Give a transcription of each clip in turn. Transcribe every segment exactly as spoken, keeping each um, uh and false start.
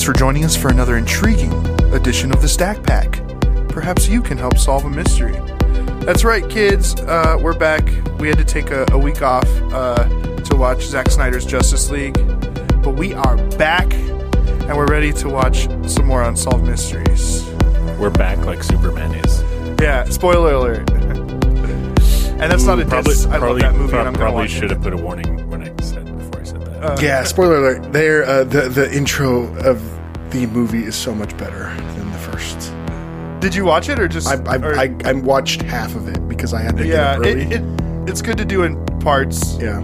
for joining us for another intriguing edition of the Stack Pack. Perhaps you can help solve a mystery. That's right, kids. Uh, we're back. We had to take a, a week off uh, to watch Zack Snyder's Justice League, but we are back, and we're ready to watch some more Unsolved Mysteries. We're back like Superman is. Yeah, spoiler alert. And that's Ooh, not a probably, diss. I probably, love that movie. Pro- and I'm probably watch should it. have put a warning when I said before I said that. Uh, yeah, spoiler alert. There, uh, the the intro of the movie is so much better than the first. Did you watch it or just? I I, or, I I watched half of it because I had to yeah, get up early. it, it it's good to do in parts. Yeah.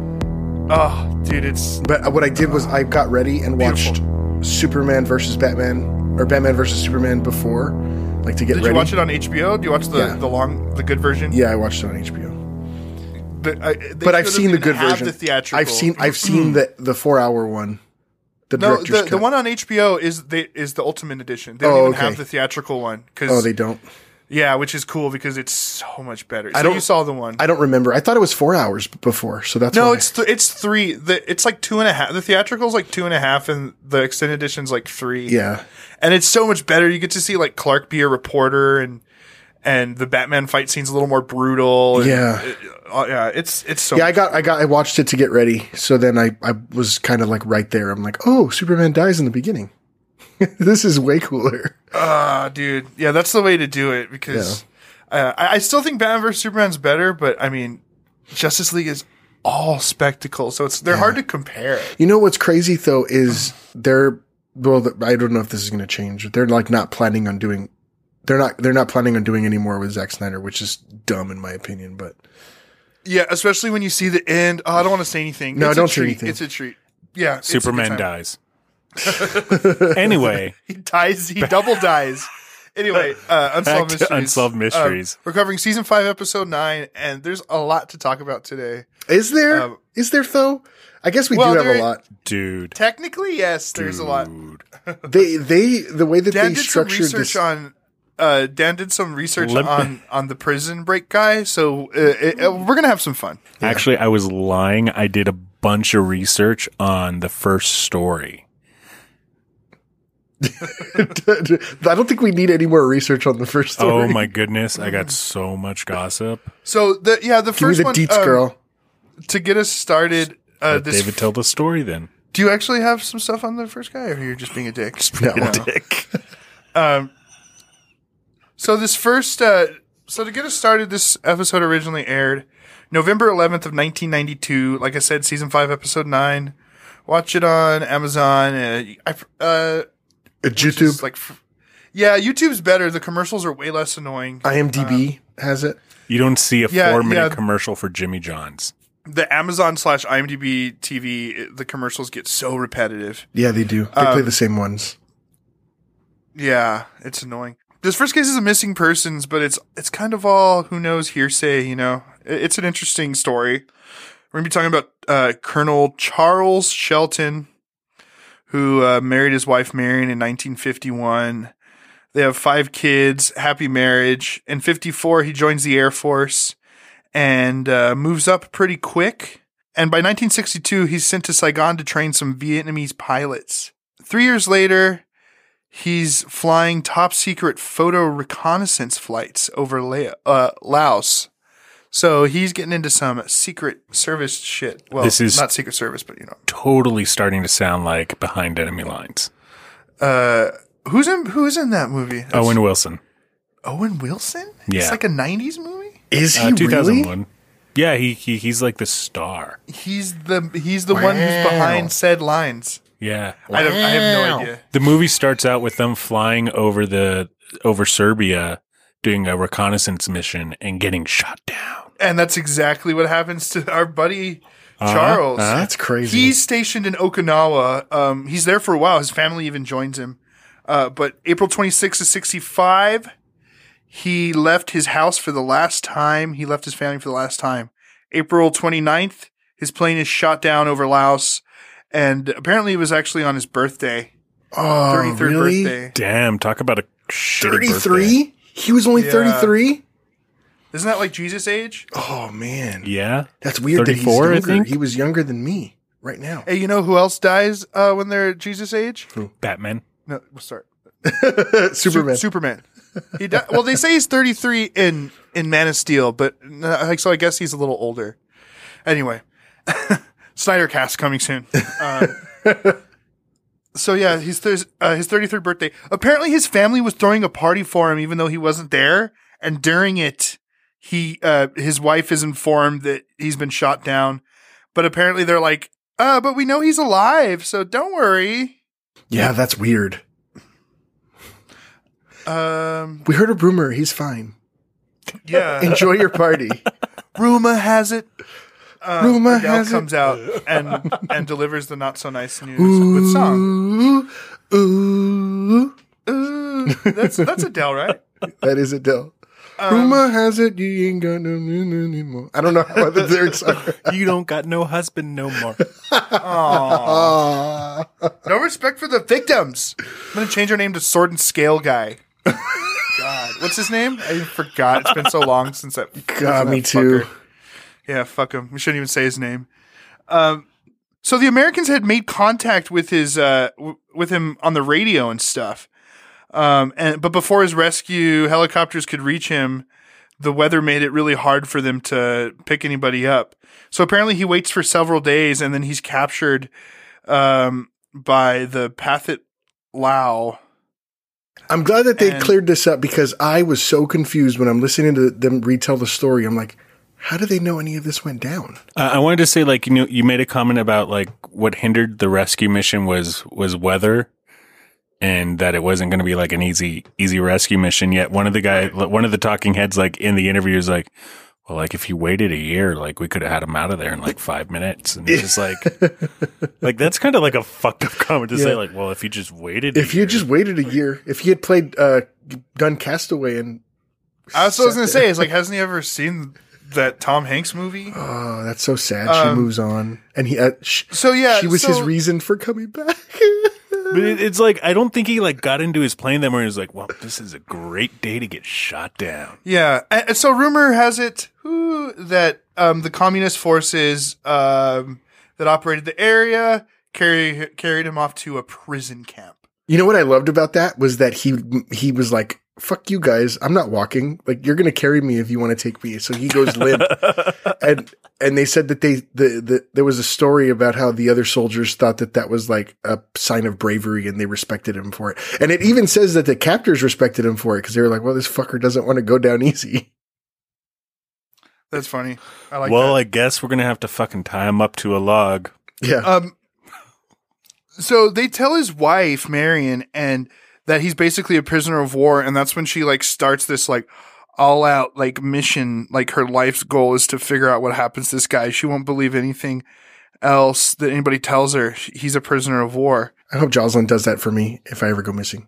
Oh, dude, it's. But what I did was I got ready and watched beautiful. Superman versus Batman or Batman versus Superman before, like to get Did ready. you watch it on H B O? Do you watch the, Yeah. the long, the good version? Yeah, I watched it on H B O. But, uh, they But I've should've seen the even good have version. The theatrical. I've seen I've seen the the four hour one. The no, director's the, cut. the one on H B O is the is the Ultimate Edition. They don't Oh, even okay. have the theatrical one. Cause, Oh, they don't. Yeah, which is cool because it's so much better. So I don't- you saw the one. I don't remember. I thought it was four hours before, so that's no, why. it's th- it's three. The, it's like two and a half. The theatrical's like two and a half, and the extended edition's like three. yeah. And it's so much better. You get to see like Clark be a reporter, and and the Batman fight scene's a little more brutal. And, Yeah. it- uh, yeah. It's it's so. Yeah, I got, I got, I watched it to get ready. So then I, I was kind of like right there. I'm like, oh, Superman dies in the beginning. This is way cooler. Ah, dude. Yeah, that's the way to do it because uh, I, I still think Batman versus Superman's better, but I mean, Justice League is all spectacle, so it's they're hard to compare. You know what's crazy though is they're well, I don't know if this is going to change. They're like not planning on doing. They're not. They're not planning on doing any more with Zack Snyder, which is dumb in my opinion. But Yeah, especially when you see the end. Oh, I don't want to say anything. No, it's don't a say treat. anything. It's a treat. Yeah, it's a good Superman time. dies. Anyway, He dies. He double dies. Anyway, uh, Unsolved Back to Mysteries. Unsolved Mysteries. Um, we're covering season five, episode nine, and there's a lot to talk about today. is there? Um, Is there though? I guess we well, do have there- a lot. dude. Technically, yes, there's a lot. Dude. They they the way that Dan they did some structured research this. on. Uh, Dan did some research Let me- on on the Prison Break guy, so uh, it, uh, we're gonna have some fun. Actually, I was lying. I did a bunch of research on the first story. I don't think we need any more research on the first story. Oh my goodness, I got so much gossip. So the yeah, the Give me first the one deets, um, girl. to get us started. Uh, Let this David tell the story then. do you actually have some stuff on the first guy, or you're just being a dick? No. You know? Dick. Um, so this first, uh, so to get us started, this episode originally aired November eleventh of nineteen ninety-two. Like I said, season five, episode nine. Watch it on Amazon. Uh, I, uh, At which is YouTube, like, f- yeah, YouTube's better. The commercials are way less annoying. IMDb has it. You don't see a Yeah, four minute yeah. commercial for Jimmy John's. The Amazon slash IMDb T V, it- the commercials get so repetitive. Yeah, they do. They Um, play the same ones. Yeah, it's annoying. This first case is a missing persons, but it's it's kind of all who knows hearsay, you know. It- It's an interesting story. We're going to be talking about uh, Colonel Charles Shelton, who uh, married his wife Marion in nineteen fifty-one. They have five kids, happy marriage. In fifty-four, he joins the Air Force and uh, moves up pretty quick. And by nineteen sixty-two, he's sent to Saigon to train some Vietnamese pilots. Three years later, he's flying top secret photo reconnaissance flights over La- uh, Laos. So he's getting into some secret service shit. Well, This is- not secret service, but you know. Totally starting to sound like Behind Enemy Lines. Uh, who's in Who's in that movie? That's Owen Wilson. Owen Wilson? Yeah. It's like a nineties movie? Is he Uh, two thousand really? one. Yeah, he, he he's like the star. He's the he's the one who's Wow. behind said lines. Yeah. I don't I have no Wow. idea. The movie starts out with them flying over the over Serbia, doing a reconnaissance mission and getting shot down. And that's exactly what happens to our buddy Uh-huh, Charles. uh-huh. That's crazy. He's stationed in Okinawa. Um, he's there for a while. His family even joins him. Uh, but April twenty-sixth of sixty-five, he left his house for the last time. He left his family for the last time. April twenty-ninth, his plane is shot down over Laos. And apparently it was actually on his birthday. oh, thirty-third really? birthday. Damn, talk about a shitty birthday. thirty-three? He was only Yeah. thirty-three? Isn't that like Jesus' age? Oh, man. Yeah. That's weird that he's thirty-four, I younger. think? He was younger than me. right now. Hey, you know who else dies uh, when they're Jesus age? Batman. No, we'll start. Superman. Su- Superman. He di- well, they say he's thirty-three in in Man of Steel, but uh, like so, I guess he's a little older. Anyway, Snyder Cast coming soon. Um, so yeah, he's th- uh, his thirty-third birthday. Apparently, his family was throwing a party for him, even though he wasn't there. And during it, he uh, his wife is informed that he's been shot down. But apparently, they're like, "Uh, but we know he's alive, so don't worry." Yeah, that's weird. Um, We heard a rumor. He's fine. yeah. Enjoy your party. Rumor has it. Uh, Rumor Adele has it. comes out and and delivers the not so nice news with song. Ooh, ooh. Ooh, that's that's Adele, right? That is Adele. Um, Rumor has it you ain't got no no anymore. I don't know how the lyrics are. You don't got no husband no more. Aw. Ah. No respect for the victims. I'm gonna change our name to Sword and Scale Guy. God, what's his name? I forgot. It's been so long since that. God, that me too. fucker. Yeah, fuck him. We shouldn't even say his name. Um, so the Americans had made contact with his uh w- with him on the radio and stuff. Um, and but before his rescue helicopters could reach him, the weather made it really hard for them to pick anybody up. So apparently he waits for several days and then he's captured um, by the Pathet Lao. I'm glad that they And- cleared this up because I was so confused when I'm listening to them retell the story. I'm like, how do they know any of this went down? Uh, I wanted to say, like, you know, you made a comment about like what hindered the rescue mission was was weather, and that it wasn't going to be like an easy easy rescue mission. Yet one of the guy, one of the talking heads, like in the interview, is like, well, like if you waited a year, like we could have had him out of there in like five minutes. And it's just like, like that's kind of like a fucked up comment to say. Yeah. Like, well, if you just waited, a If you year, just waited a year, if he had played, uh, done Castaway and. I was, I was going to say, is like, hasn't he ever seen that Tom Hanks movie? Oh, that's so sad. Um, she moves on. And he, uh, sh- So yeah, she was so- his reason for coming back. but it, it's like I don't think he like got into his plane then where he was like, well, this is a great day to get shot down. Yeah, and and so rumor has it who, that um, the communist forces um, that operated the area carry, carried him off to a prison camp. You know what I loved about that was that he he was like, fuck you guys, I'm not walking. Like, you're going to carry me if you want to take me. So he goes limp. and and they said that they the, the there was a story about how the other soldiers thought that that was like a sign of bravery and they respected him for it. And it even says that the captors respected him for it because they were like, well, this fucker doesn't want to go down easy. That's funny. I like well, that. I guess we're gonna have to fucking tie him up to a log. Yeah. Um, so they tell his wife, Marion, and that he's basically a prisoner of war. And that's when she like starts this like all out like mission. Like her life's goal is to figure out what happens to this guy. She won't believe anything else that anybody tells her. He's a prisoner of war. I hope Jocelyn does that for me if I ever go missing.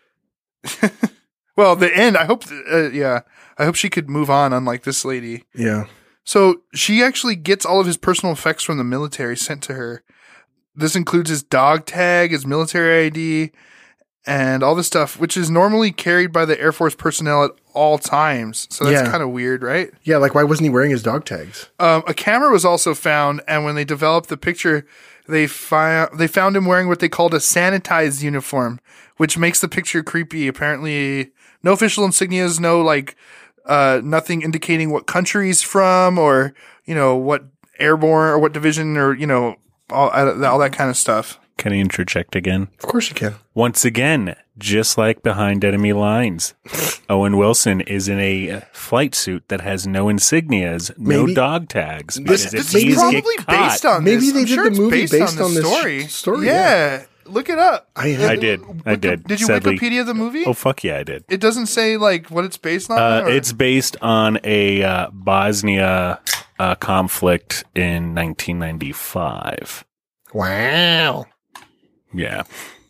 Well, the end, I hope, uh, yeah, I hope she could move on, unlike this lady. Yeah. So she actually gets all of his personal effects from the military sent to her. This includes his dog tag, his military I D, and all this stuff, which is normally carried by the Air Force personnel at all times. So that's Yeah. kind of weird, right? Yeah. Like, why wasn't he wearing his dog tags? Um, a camera was also found, and when they developed the picture, they found they found him wearing what they called a sanitized uniform, which makes the picture creepy. Apparently, no official insignias, no like uh, nothing indicating what country he's from, or you know what airborne or what division, or you know all all that kind of stuff. Can I interject again? Of course you can. Once again, just like behind enemy lines, Owen Wilson is in a flight suit that has no insignias, no Maybe- dog tags. This- Because this if It's he's probably get caught, based on Maybe this. they I'm did sure the it's movie based, based on, on this this story. sh- story, Yeah. Look it up. I have- I did. I did. Did you Sadly. Wikipedia the movie? Oh fuck yeah, I did. It doesn't say like what it's based on. Uh, or- it's based on a uh, Bosnia uh, conflict in nineteen ninety-five. Wow. Yeah,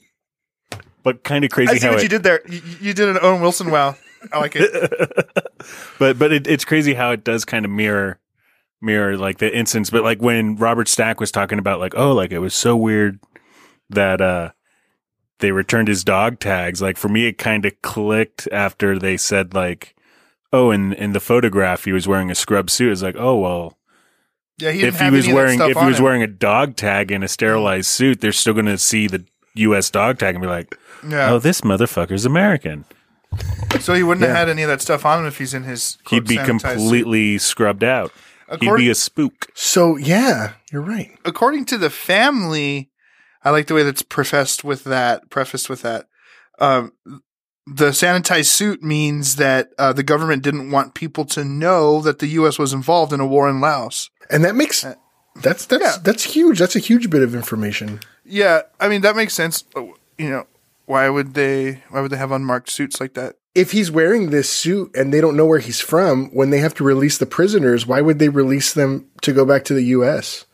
but kind of crazy I see how what it, you did there. You, you did an Owen Wilson wow. I like it. but but it, it's crazy how it does kind of mirror mirror like the instance. But like when Robert Stack was talking about like, oh, like it was so weird that uh they returned his dog tags. Like for me, it kind of clicked after they said like, oh, in in the photograph he was wearing a scrub suit. It's like, oh well, Yeah, he didn't If he have was any of that wearing stuff if he on was him. wearing a dog tag and a sterilized suit, they're still going to see the U S dog tag and be like, Yeah. "Oh, this motherfucker's American." So he wouldn't Yeah. have had any of that stuff on him if he's in his. He'd quote, be sanitized suit. completely scrubbed out. He'd According- be a spook. So yeah, you're right. according to the family, I like the way that's prefaced with that. Prefaced with that, um, the sanitized suit means that uh, the government didn't want people to know that the U S was involved in a war in Laos. And that makes that's that's Yeah. that's huge. That's a huge bit of information. Yeah, I mean that makes sense. You know, why would they? Why would they have unmarked suits like that? If he's wearing this suit and they don't know where he's from, when they have to release the prisoners, why would they release them to go back to the U S?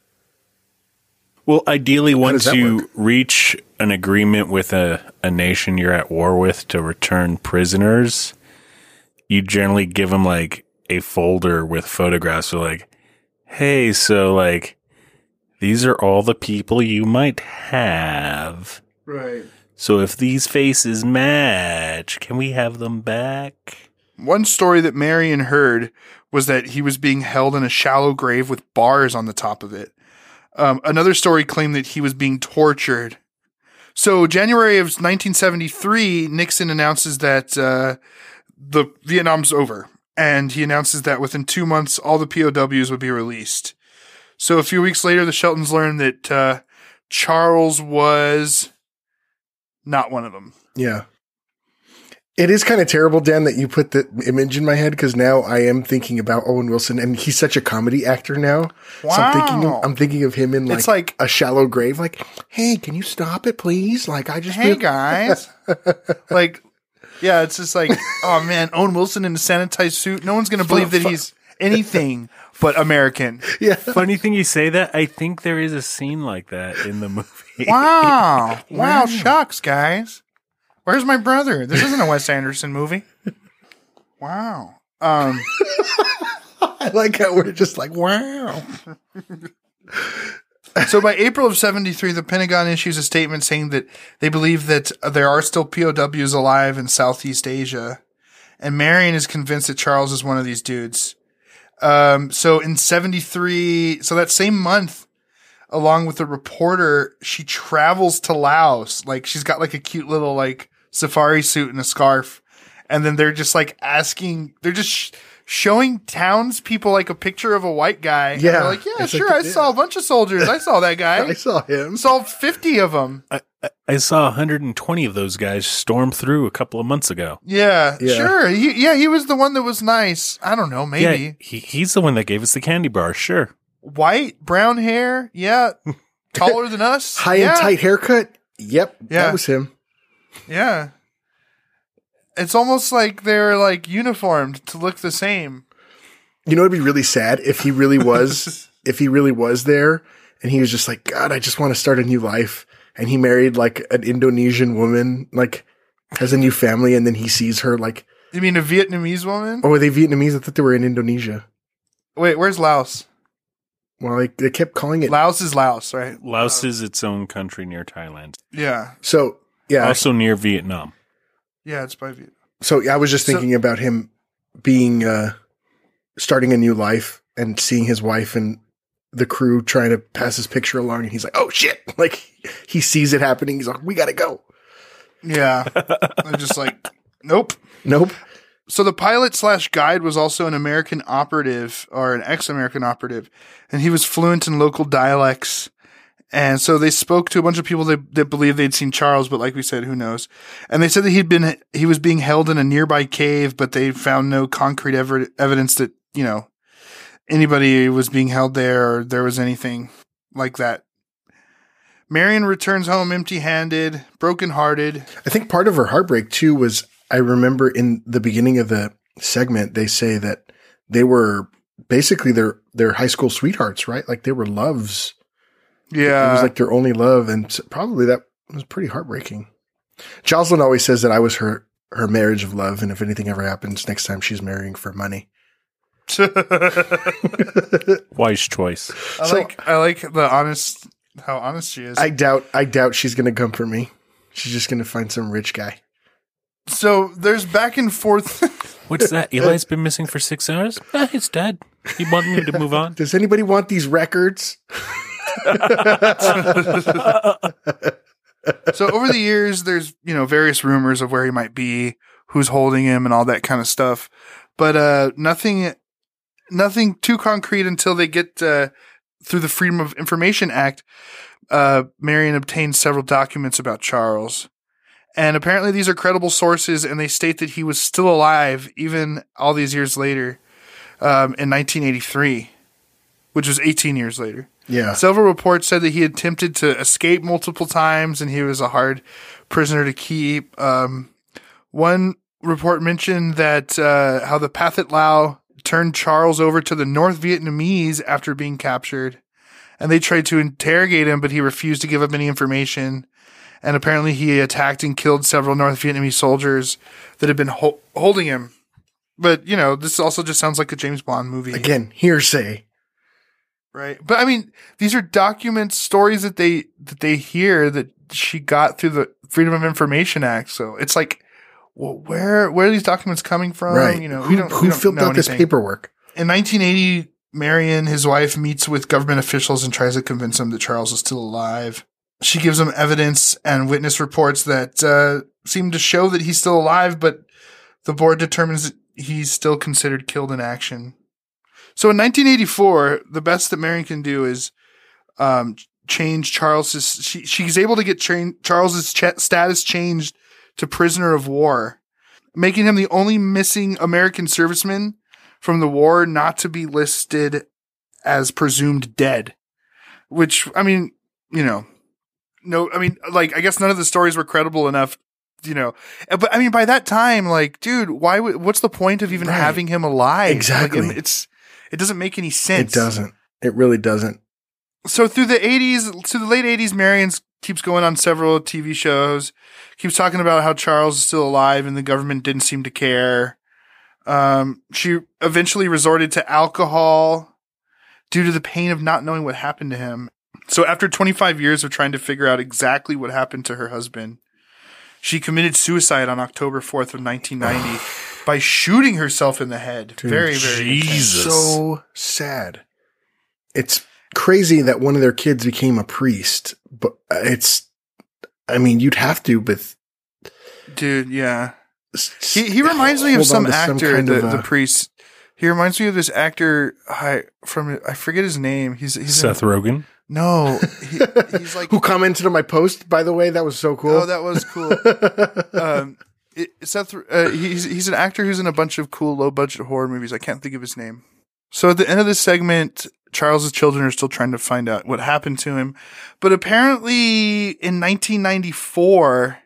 Well, ideally, once does that you work? reach an agreement with a, a nation you're at war with to return prisoners, you generally give them like a folder with photographs of like, hey, so like, these are all the people you might have. Right. So if these faces match, can we have them back? One story that Marion heard was that he was being held in a shallow grave with bars on the top of it. Um, another story claimed that he was being tortured. So January of nineteen seventy-three, Nixon announces that uh, the Vietnam's over. And he announces that within two months, all the P O Ws would be released. So a few weeks later, the Sheltons learned that uh, Charles was not one of them. Yeah. It is kind of terrible, Dan, that you put the image in my head because now I am thinking about Owen Wilson, and he's such a comedy actor now. So I'm thinking, Wow. of, I'm thinking of him in like, It's like- a shallow grave. Like, hey, can you stop it, please? Like, I just Hey really- guys. like, yeah, it's just like, oh man, Owen Wilson in a sanitized suit. No one's going to believe that he's anything but American. yeah. Funny thing you say that. I think there is a scene like that in the movie. Wow. Wow, shucks, guys. Where's my brother? This isn't a Wes Anderson movie. Wow. Um, I like how we're just like, wow. so by April of seventy-three, the Pentagon issues a statement saying that they believe that there are still P O Ws alive in Southeast Asia. And Marion is convinced that Charles is one of these dudes. Um, so in seventy-three, so that same month, along with a reporter, she travels to Laos. Like she's got like a cute little like safari suit and a scarf. And then they're just like asking, they're just sh- showing townspeople like a picture of a white guy. And Yeah. they're like, yeah, It's sure. like- I saw a bunch of soldiers. I saw that guy. I saw him. I saw fifty of them. I, I- I saw one hundred twenty of those guys storm through a couple of months ago. Yeah, Yeah. sure. He, yeah, he was the one that was nice. I don't know, maybe. Yeah, he, he's the one that gave us the candy bar. Sure. White, brown hair. Yeah. Taller than us. High yeah. and tight haircut. Yep. Yeah. That was him. Yeah. It's almost like they're like uniformed to look the same. You know, it'd be really sad if he really was, if he really was there and he was just like, God, I just want to start a new life. And he married like an Indonesian woman, like has a new family. And then he sees her like, You mean a Vietnamese woman? oh, are they Vietnamese? I thought they were in Indonesia. Wait, where's Laos? Well, like they kept calling it. Laos is Laos, right? Laos is its own country near Thailand. Yeah. So yeah. Also near Vietnam. Yeah, it's by Viet. So I was just So- thinking about him being, uh, starting a new life and seeing his wife and the crew trying to pass his picture along. And he's like, oh shit. Like he sees it happening. He's like, we got to go. Yeah. They're just like, nope. Nope. So the pilot slash guide was also an American operative or an ex-American operative, and he was fluent in local dialects. And so they spoke to a bunch of people that, that believed they'd seen Charles, but like we said, who knows? And they said that he'd been, he was being held in a nearby cave, but they found no concrete ever, evidence that, you know, anybody was being held there or there was anything like that. Marion returns home empty-handed, broken-hearted. I think part of her heartbreak too was, I remember in the beginning of the segment, they say that they were basically their, their high school sweethearts, right? Like they were loves. Yeah. It was like their only love. And s- probably that was pretty heartbreaking. Jocelyn always says that I was her, her marriage of love. And if anything ever happens next time, she's marrying for money. Wise choice. I So- like I like the honest how honest she is. I doubt, I doubt she's going to come for me. She's just going to find some rich guy. so there's back and forth. What's that? Eli's been missing for six hours? Eh, he's dead. He wanted me to move on. Does anybody want these records? So over the years, there's, you know, various rumors of where he might be, who's holding him and all that kind of stuff. But uh, nothing, nothing too concrete until they get uh, through the Freedom of Information Act. Uh, Marion obtained several documents about Charles. And apparently these are credible sources, and they state that he was still alive even all these years later, um, in nineteen eighty-three, which was eighteen years later. Yeah. Several reports said that he attempted to escape multiple times, and he was a hard prisoner to keep. Um, one report mentioned that uh, how the Pathet Lao turned Charles over to the North Vietnamese after being captured, and they tried to interrogate him, but he refused to give up any information. And apparently he attacked and killed several North Vietnamese soldiers that had been ho- holding him. But, you know, this also just sounds like a James Bond movie. Again, hearsay. Right. But I mean, these are documents, stories that they, that they hear that she got through the Freedom of Information Act. So it's like, well, where, where are these documents coming from? Right. You know, who we don't, who we don't filled know out this anything. paperwork? In nineteen eighty, Marion, his wife, meets with government officials and tries to convince them that Charles is still alive. She gives them evidence and witness reports that uh, seem to show that he's still alive, but the board determines that he's still considered killed in action. So in nineteen eighty-four, the best that Marion can do is um, change Charles's. She, she's able to get cha- Charles's ch- status changed to prisoner of war, making him the only missing American serviceman from the war not to be listed as presumed dead. Which, I mean, you know. No, I mean, like, I guess none of the stories were credible enough, you know. But I mean, by that time, like, dude, why would, what's the point of even Right. having him alive? Exactly. Like, it's, it doesn't make any sense. It doesn't. It really doesn't. So through the eighties, to the late eighties, Marion keeps going on several T V shows, keeps talking about how Charles is still alive and the government didn't seem to care. Um, she eventually resorted to alcohol due to the pain of not knowing what happened to him. So after twenty-five years of trying to figure out exactly what happened to her husband, she committed suicide on October fourth of nineteen ninety by shooting herself in the head. Dude, very, very intense. Jesus. So sad. It's crazy that one of their kids became a priest, but it's, I mean, you'd have to, but Dude, yeah. He he reminds me of hold some on to some actor, kind the, of, uh, the priest. He reminds me of this actor I, from, I forget his name. He's, he's Seth in, Rogen. No, he, he's like, who commented on my post, by the way. That was so cool. oh, that was cool. um, it, Seth, uh, he's, he's an actor who's in a bunch of cool low budget horror movies. I can't think of his name. So at the end of this segment, Charles's children are still trying to find out what happened to him. But apparently in nineteen ninety-four,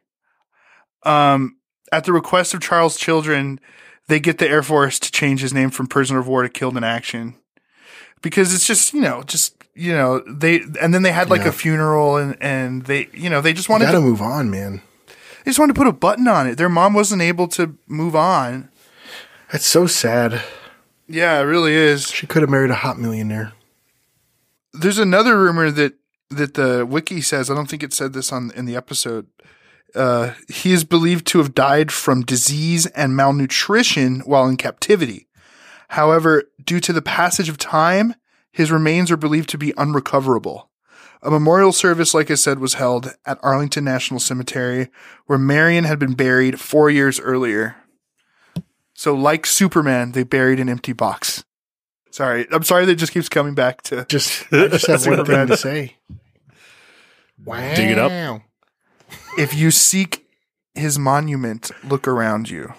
um, at the request of Charles' children, they get the Air Force to change his name from prisoner of war to killed in action. Because it's just, you know, just, you know, they, and then they had like Yeah. a funeral and, and they, you know, they just wanted Gotta to, move on, man. they just wanted to put a button on it. Their mom wasn't able to move on. That's so sad. Yeah, it really is. She could have married a hot millionaire. There's another rumor that, that the wiki says, I don't think it said this on, in the episode. Uh, he is believed to have died from disease and malnutrition while in captivity. However, due to the passage of time, his remains are believed to be unrecoverable. A memorial service, like I said, was held at Arlington National Cemetery, where Marion had been buried four years earlier. So, like Superman, they buried an empty box. Sorry, I'm sorry that it just keeps coming back to. Just, I just have one thing to say. Wow. Dig it up. If you seek his monument, look around you.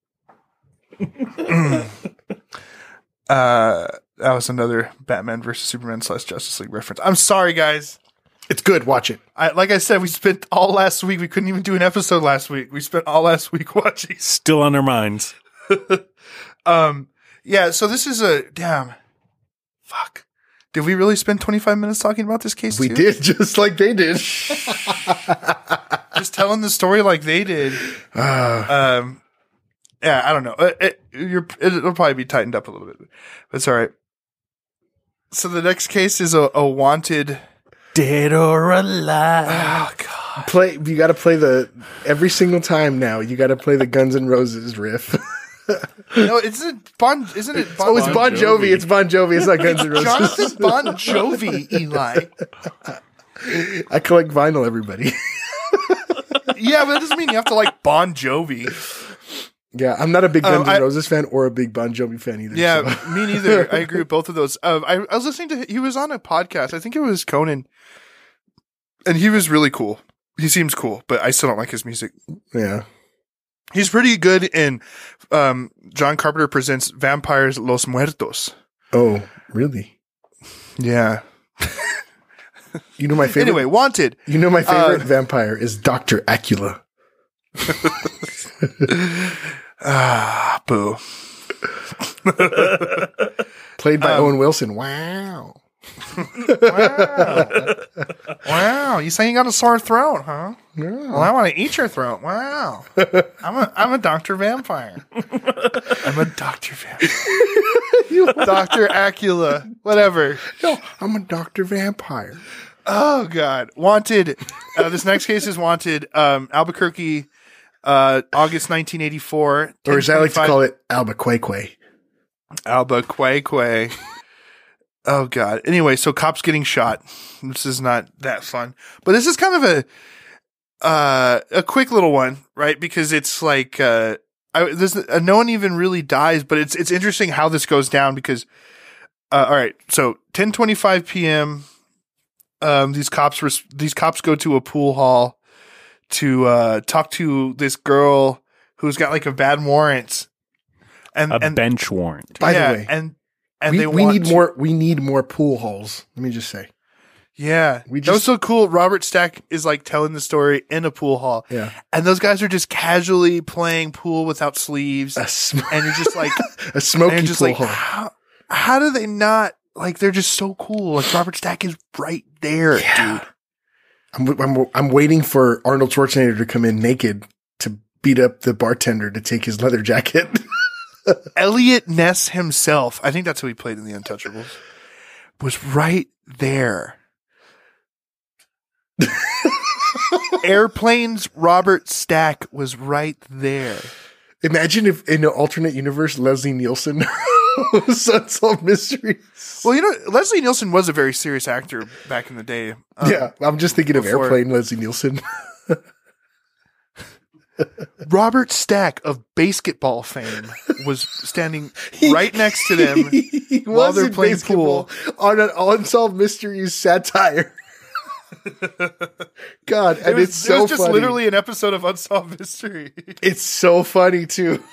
uh, that was another Batman versus Superman slash Justice League reference. I'm sorry, guys. It's good. Watch it. I, like I said, we spent all last week. We couldn't even do an episode last week. We spent all last week watching. Still on their minds. um, yeah. So this is a damn. Fuck. Did we really spend twenty-five minutes talking about this case? We too? did, just like they did. Just telling the story like they did. Uh, Um, yeah, I don't know. It, it, you're, it'll probably be tightened up a little bit, but it's all right. So the next case is a, a wanted. Dead or alive. Oh God! play. You got to play the every single time now. You got to play the Guns N' Roses riff. No, isn't Bon? Isn't it? Bon, Oh, it's Bon Jovi. Jovi. It's Bon Jovi. It's not Guns N' Roses. Jonathan Bon Jovi, Eli. I collect vinyl, everybody. Yeah, but that doesn't mean you have to like Bon Jovi. Yeah, I'm not a big Guns Uh, N' I- Roses fan or a big Bon Jovi fan either. Yeah, so. me neither. I agree with both of those. Uh, I, I was listening to. He was on a podcast. I think it was Conan, and he was really cool. He seems cool, but I still don't like his music. Yeah. He's pretty good in um, John Carpenter Presents Vampires Los Muertos. Oh, really? Yeah. You know my favorite. Anyway, Wanted. you know my favorite uh, vampire is Doctor Acula. Ah, boo. Played by Um, Owen Wilson. Wow. Wow. Wow. You say you got a sore throat, huh? Yeah. Well, I want to eat your throat. Wow. I'm a I'm a Doctor Vampire. I'm a Doctor Vampire. Doctor Acula. Whatever. No, I'm a Doctor Vampire. Oh God. Wanted. Uh, this next case is Wanted. Um, Albuquerque, uh, August nineteen eighty-four. Or as I like to call it, Albuquerque. Albuquerque. Oh God. Anyway, so cops getting shot. This is not that fun, but this is kind of a uh, a quick little one, right? Because it's like uh, I, this, uh, no one even really dies, but it's it's interesting how this goes down because. Uh, all right, so ten twenty-five p.m. Um, these cops res- these cops go to a pool hall to uh, talk to this girl who's got like a bad warrant, and A and bench warrant. By yeah, the way, and and we, they we want need to- more. We need more pool halls. Let me just say. Yeah, We that was just- so cool. Robert Stack is like telling the story in a pool hall, Yeah, and those guys are just casually playing pool without sleeves, a, sm- and you're just like, a smoky and you're just pool like, hall. how, how do they not like? They're just so cool. Like Robert Stack is right there, Yeah. dude. I'm, I'm I'm waiting for Arnold Schwarzenegger to come in naked to beat up the bartender to take his leather jacket. Elliot Ness himself, I think that's who he played in The Untouchables, was right there. Airplanes Robert Stack was right there. Imagine if in an alternate universe, Leslie Nielsen was Unsolved Mysteries. Well, you know, Leslie Nielsen was a very serious actor back in the day. Um, yeah, I'm just thinking of before- Airplane, Leslie Nielsen. Robert Stack of basketball fame was standing right next to them He while was they're in playing basketball pool. on an Unsolved Mysteries satire. God, and It was, it's so it was just funny. literally an episode of Unsolved Mystery. It's so funny too.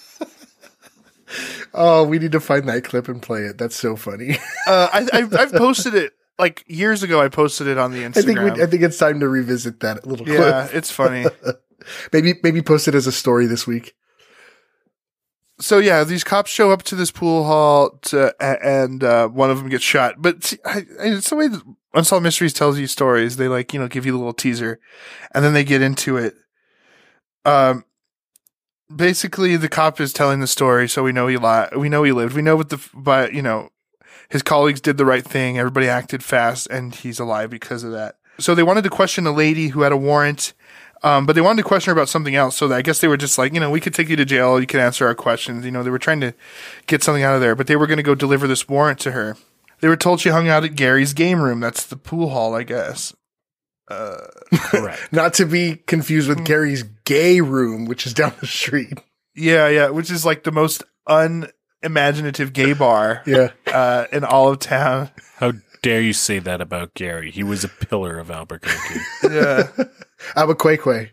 Oh, we need to find that clip and play it. That's so funny. Uh, I, I've, I've posted it like years ago. I posted it on the Instagram. I think we, I think it's time to revisit that little clip. yeah, it's funny. Maybe maybe post it as a story this week. So yeah, these cops show up to this pool hall to, a- and uh, one of them gets shot. But see, I, I, it's the way that Unsolved Mysteries tells you stories. They like, you know, give you a little teaser and then they get into it. Um, basically the cop is telling the story. So we know he lied. We know he lived. We know what the, but you know, his colleagues did the right thing. Everybody acted fast and he's alive because of that. So they wanted to question a lady who had a warrant. Um, but they wanted to question her about something else. So I guess they were just like, you know, we could take you to jail. You could answer our questions. You know, they were trying to get something out of there, but they were going to go deliver this warrant to her. They were told she hung out at Gary's game room. That's the pool hall, I guess. Uh, Correct. Not to be confused with Gary's gay room, which is down the street. yeah, yeah, which is like the most unimaginative gay bar Yeah. uh, in all of town. How dare you say that about Gary? He was a pillar of Albuquerque. Yeah. Albuquerque.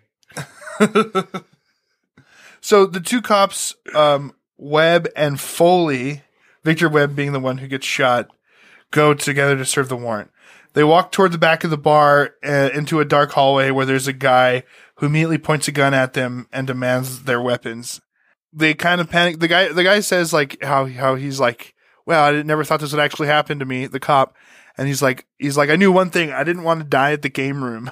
So the two cops, um, Webb and Foley, Victor Webb being the one who gets shot, go together to serve the warrant. They walk toward the back of the bar uh, into a dark hallway where there's a guy who immediately points a gun at them and demands their weapons. They kind of panic. The guy, the guy says like how how he's like, "Well, I didn't- never thought this would actually happen to me." The cop, and he's like, he's like, "I knew one thing. I didn't want to die at the game room."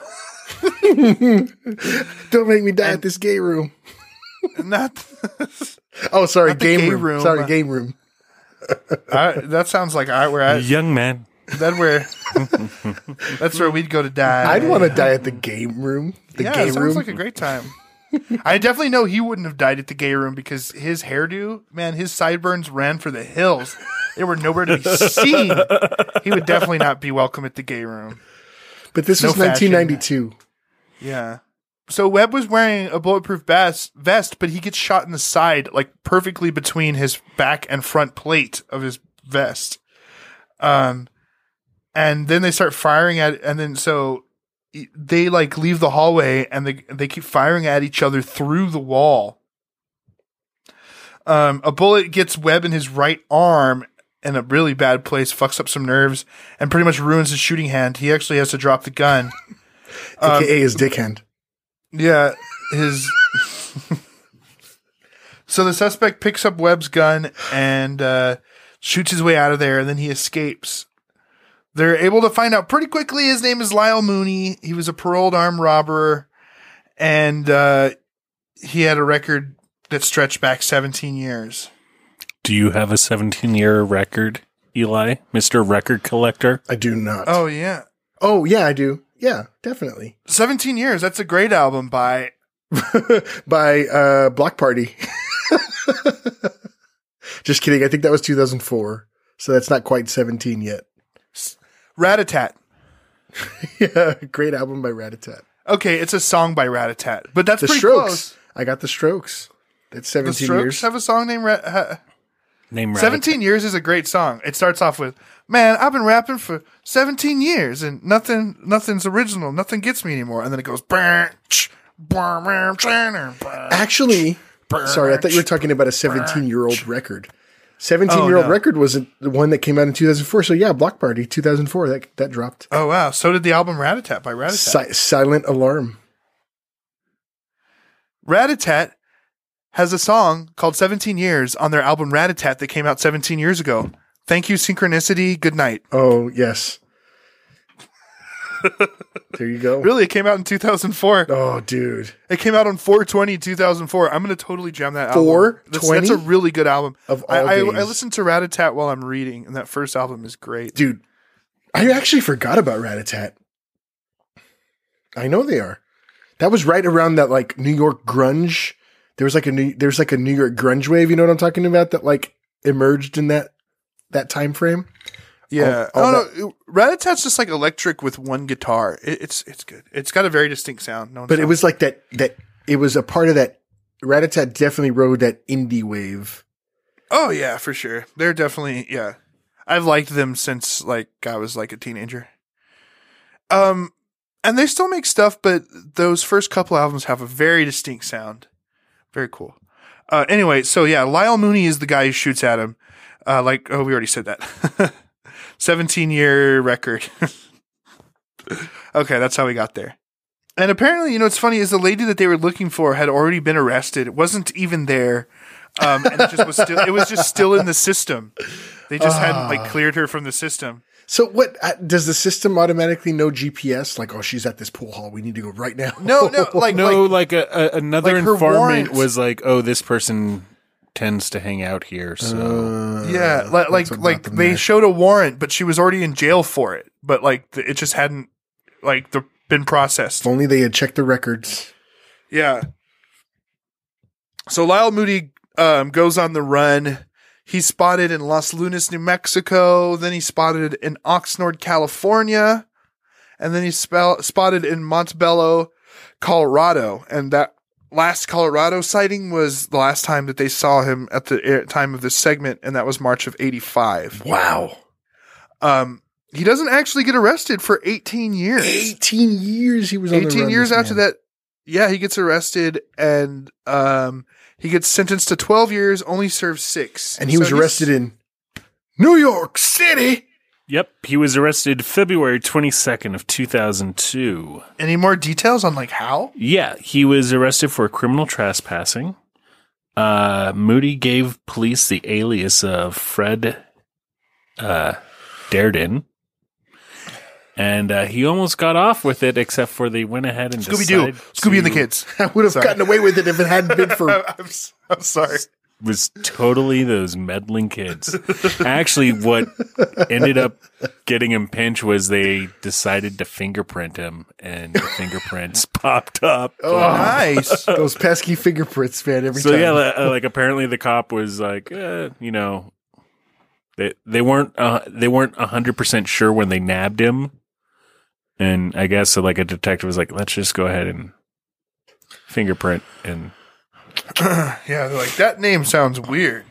Don't make me die And- at this gay room. Not. Oh, sorry, Not the game gay room. room. Sorry, game room. I, that sounds like I, we're at. Young man. That where that's where we'd go to die. I'd want to die at the game room. The yeah, gay it sounds room. like a great time. I definitely know he wouldn't have died at the gay room because his hairdo, man, his sideburns ran for the hills. They were nowhere to be seen. He would definitely not be welcome at the gay room. But this No was nineteen ninety-two. Yeah. So Webb was wearing a bulletproof vest, vest, but he gets shot in the side, like perfectly between his back and front plate of his vest. Um, and then they start firing at, and then so they like leave the hallway and they they keep firing at each other through the wall. Um, a bullet gets Webb in his right arm in a really bad place, fucks up some nerves, and pretty much ruins his shooting hand. He actually has to drop the gun. A K A Um, his dick hand. Yeah, his. So the suspect picks up Webb's gun and uh, shoots his way out of there, and then he escapes. They're able to find out pretty quickly his name is Lyle Mooney. He was a paroled armed robber, and uh, he had a record that stretched back seventeen years. Do you have a seventeen-year record, Eli, Mister Record Collector? I do not. Oh, yeah. Oh, yeah, I do. Yeah, definitely. seventeen years. That's a great album by... By uh, Block Party. Just kidding. I think that was two thousand four. So that's not quite seventeen yet. Rat-a-tat. Yeah, great album by Rat-a-tat. Okay, it's a song by Rat-a-tat, but that's The pretty Strokes. close. I got The Strokes. That's The seventeen Strokes years. have a song named... Rat- ha- Name seventeen years is a great song. It starts off with, man, I've been rapping for seventeen years and nothing, nothing's original. Nothing gets me anymore. And then it goes, Actually, sorry, I thought you were talking about a seventeen-year-old record. seventeen-year-old Oh, no. record was the one that came out in two thousand four. So yeah, Block Party, two thousand four. That that dropped. oh, wow. So did the album Rat-a-tat by Rat-a-tat. Si- Silent Alarm. Rat-a-tat has a song called seventeen years on their album Rat-a-tat that came out seventeen years ago. Thank you, Synchronicity. Good night. Oh, yes. There you go. Really, it came out in two thousand four. Oh, dude. It came out on four twenty two thousand four. I'm going to totally jam that album. four That's, twenty? that's a really good album. Of I, all I, days. I listened to Rat-a-tat while I'm reading, and that first album is great. Dude, I actually forgot about Rat-a-tat. I know they are. That was right around that like New York grunge. There was like a new, there's like a New York grunge wave. You know what I'm talking about? That like emerged in that that time frame. Yeah. All- all oh, no. Rat-a-tat's just like electric with one guitar. It, it's it's good. It's got a very distinct sound. No one But it sounds- was like that that it was a part of that. Rat-a-tat definitely rode that indie wave. Oh, yeah, for sure. They're definitely, yeah. I've liked them since like I was like a teenager. Um, and they still make stuff, but those first couple albums have a very distinct sound. Very cool. Uh, anyway, so yeah, Lyle Mooney is the guy who shoots at him. Uh, like, oh, we already said that. seventeen year record. Okay, that's how we got there. And apparently, you know, what's funny is the lady that they were looking for had already been arrested. It wasn't even there. Um, and it just was still, it was just still in the system. They just hadn't like cleared her from the system. So what uh, does the system automatically know G P S? Like, oh, she's at this pool hall. We need to go right now. No, no, like, No, like, like, a, a, another like her informant warrant. was like, "Oh, this person tends to hang out here." So Uh, yeah, like, like, that's like about the they mess. showed a warrant, but she was already in jail for it. But like, the, it just hadn't like the, been processed. If only they had checked the records. Yeah. So Lyle Mooney um, goes on the run. He's spotted in Los Lunas, New Mexico. Then he's spotted in Oxnard, California. And then he's sp- spotted in Montebello, Colorado. And that last Colorado sighting was the last time that they saw him at the air- time of this segment. And that was March of eighty-five. Wow. Um, he doesn't actually get arrested for eighteen years. eighteen years he was on the eighteen run, years this after man. that, yeah, he gets arrested and um, he gets sentenced to twelve years, only serves six. And he So was he's- arrested in New York City. Yep, he was arrested February twenty-second of two thousand two. Any more details on like how? Yeah, he was arrested for criminal trespassing. Uh, Moody gave police the alias of Fred uh, Darden. And uh, he almost got off with it, except for they went ahead and Scooby Doo, decided Scooby and the to- Kids. I would have Sorry. gotten away with it if it hadn't been for I'm, s- I'm sorry. was totally those meddling kids. Actually, what ended up getting him pinched was they decided to fingerprint him, and the fingerprints popped up. Oh, nice. Those pesky fingerprints, man. Every So time. yeah, like, like apparently the cop was like, eh, you know, they they weren't uh, they weren't a hundred percent sure when they nabbed him, and I guess so, like a detective was like, let's just go ahead and fingerprint and. Yeah, they're like, that name sounds weird.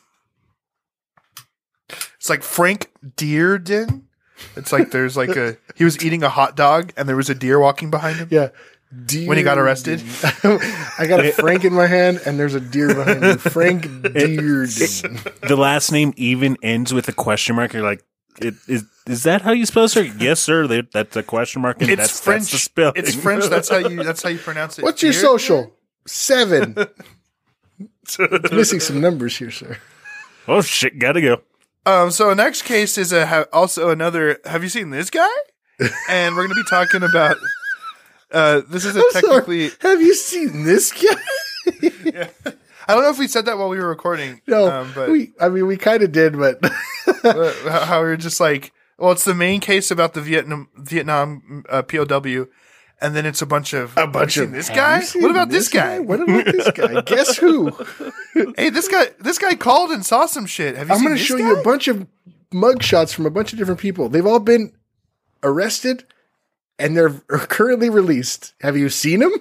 It's like Frank Dearden. It's like there's like a he was eating a hot dog and there was a deer walking behind him. Yeah. When he got arrested. I got a Frank in my hand and there's a deer behind me. Frank Dearden. The last name even ends with a question mark. You're like, it, is is that how you spell it? Yes, sir. They, that's a question mark. And It's that's, French. That's the spelling. It's French. That's how you that's how you pronounce it. What's your Deer? social? Seven. Missing some numbers here, sir. Oh shit! Gotta go. Um, so next case is a ha- also another. Have you seen this guy? And we're going to be talking about. Uh, this is a I'm technically. sorry. Have you seen this guy? Yeah. I don't know if we said that while we were recording. No, um, but we. I mean, we kind of did, but uh, how how we were just like, well, it's the main case about the Vietnam Vietnam uh, P O W, and then it's a bunch of a bunch have you of seen this have guy. you seen What about this guy? What about this guy? Guess who? Hey, this guy. This guy called and saw some shit. Have you I'm seen going to this show guy? you a bunch of mug shots from a bunch of different people. They've all been arrested, and they're currently released. Have you seen them?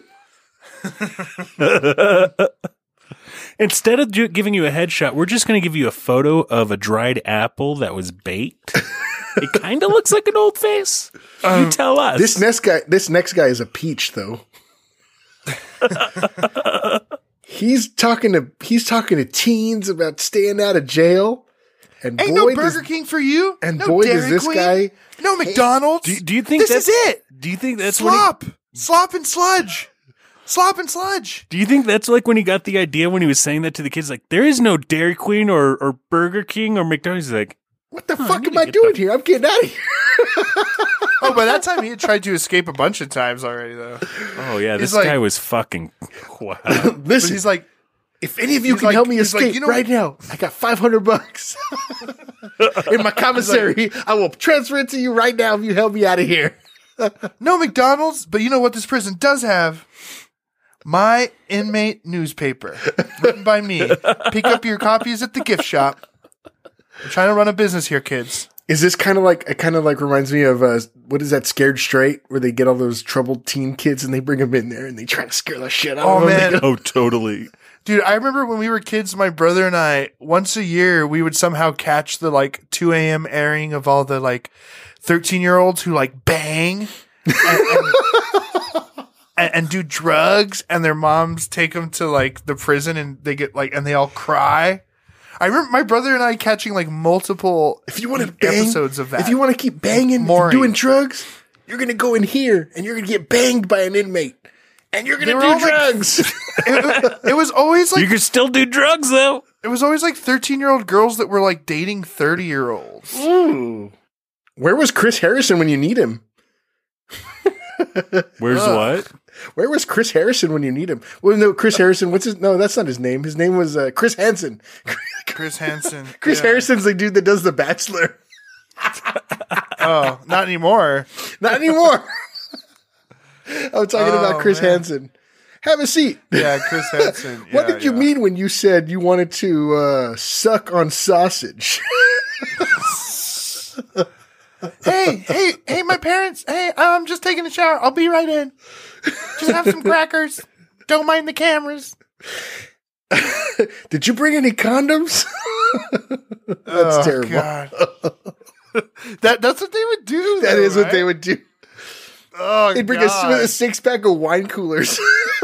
Instead of ju- giving you a headshot, we're just going to give you a photo of a dried apple that was baked. It kind of looks like an old face. You tell us. This next guy, this next guy is a peach, though. he's talking to he's talking to teens about staying out of jail, and Ain't boy, no does, Burger King for you. and no boy, Dairy does this Queen, guy. no McDonald's. do, do you think this that's is it? Do you think that's when he, Slop, slop and sludge, slop and sludge. Do you think that's like when he got the idea when he was saying that to the kids? Like, there is no Dairy Queen or, or Burger King or McDonald's. He's like, What the Huh, I fuck need am to I get doing the- here? I'm getting out of here. Oh, by that time he had tried to escape a bunch of times already, though. oh yeah, this He's like- guy was fucking wow. But Listen, he's like, if any of you he's can like- help me he's like, escape you know- right now, I got five hundred bucks in my commissary. I will transfer it to you right now if you help me out of here. no McDonald's, but you know what this prison does have? My inmate newspaper, written by me. Pick up your copies at the gift shop. I'm trying to run a business here, kids. Is this kind of like, it kind of like reminds me of, uh, what is that, Scared Straight, where they get all those troubled teen kids and they bring them in there and they try to scare the shit out Oh, of them. man. Oh, totally. Dude, I remember when we were kids, my brother and I, once a year, we would somehow catch the like two a.m. airing of all the like thirteen year olds who like bang and, and, and, and do drugs, and their moms take them to like the prison and they get like, and they all cry. I remember my brother and I catching like multiple If you want to bang, episodes of that. if you want to keep banging Maury. and doing drugs, you're going to go in here and you're going to get banged by an inmate. And you're going They to were do all, like- drugs. it, it was always like You can still do drugs though. it was always like thirteen year old girls that were like dating thirty year olds. Ooh. Where was Chris Harrison when you need him? Where's Ugh. what? Where was Chris Harrison when you need him? Well, no, Chris Harrison. What's his? No, that's not his name. His name was uh, Chris Hansen. Chris Hansen. Chris Yeah. Harrison's the dude that does The Bachelor. Oh, not anymore. Not anymore. I'm talking Oh, about Chris man. Hansen. Have a seat. Yeah, Chris Hansen. What Yeah, did you yeah. mean when you said you wanted to uh, suck on sausage? Hey, hey, hey, my parents. Hey, I'm just taking a shower. I'll be right in. Just have some crackers. Don't mind the cameras. Did you bring any condoms? That's Oh, terrible. God. that that's what they would do. That though, is what right? they would do. Oh, They'd bring a, God. a six pack of wine coolers.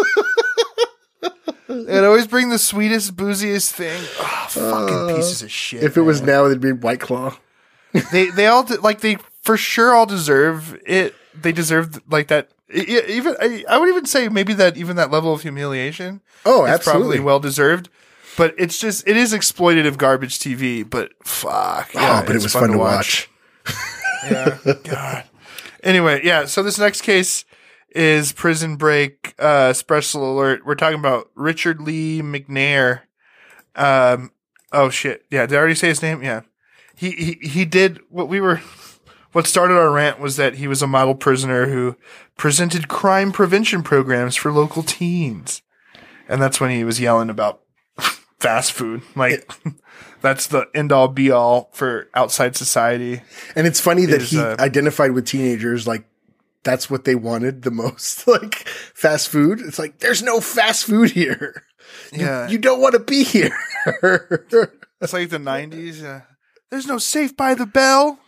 They'd always bring the sweetest, booziest thing. Oh, fucking pieces of shit. if it was man. now, it'd be White Claw. they they all de- like they for sure all deserve it. They deserve like that. I- I- Even I, I would even say maybe that even that level of humiliation. Oh, is absolutely. probably well deserved. But it's just it is exploitative garbage T V. But fuck, yeah, oh, but it it's was fun, to watch. Yeah, God. Anyway, yeah. So this next case is Prison Break. Uh, special alert. We're talking about Richard Lee McNair. Um, oh shit. Yeah. Did I already say his name? Yeah. He, he, he did what we were, what started our rant was that he was a model prisoner who presented crime prevention programs for local teens. And that's when he was yelling about fast food. Like, that's the end all be all for outside society. And it's funny that is, he uh, identified with teenagers like that's what they wanted the most. Like fast food. It's like, there's no fast food here. You, Yeah. you don't want to be here. It's like the nineties. Uh, there's no Safe by the Bell.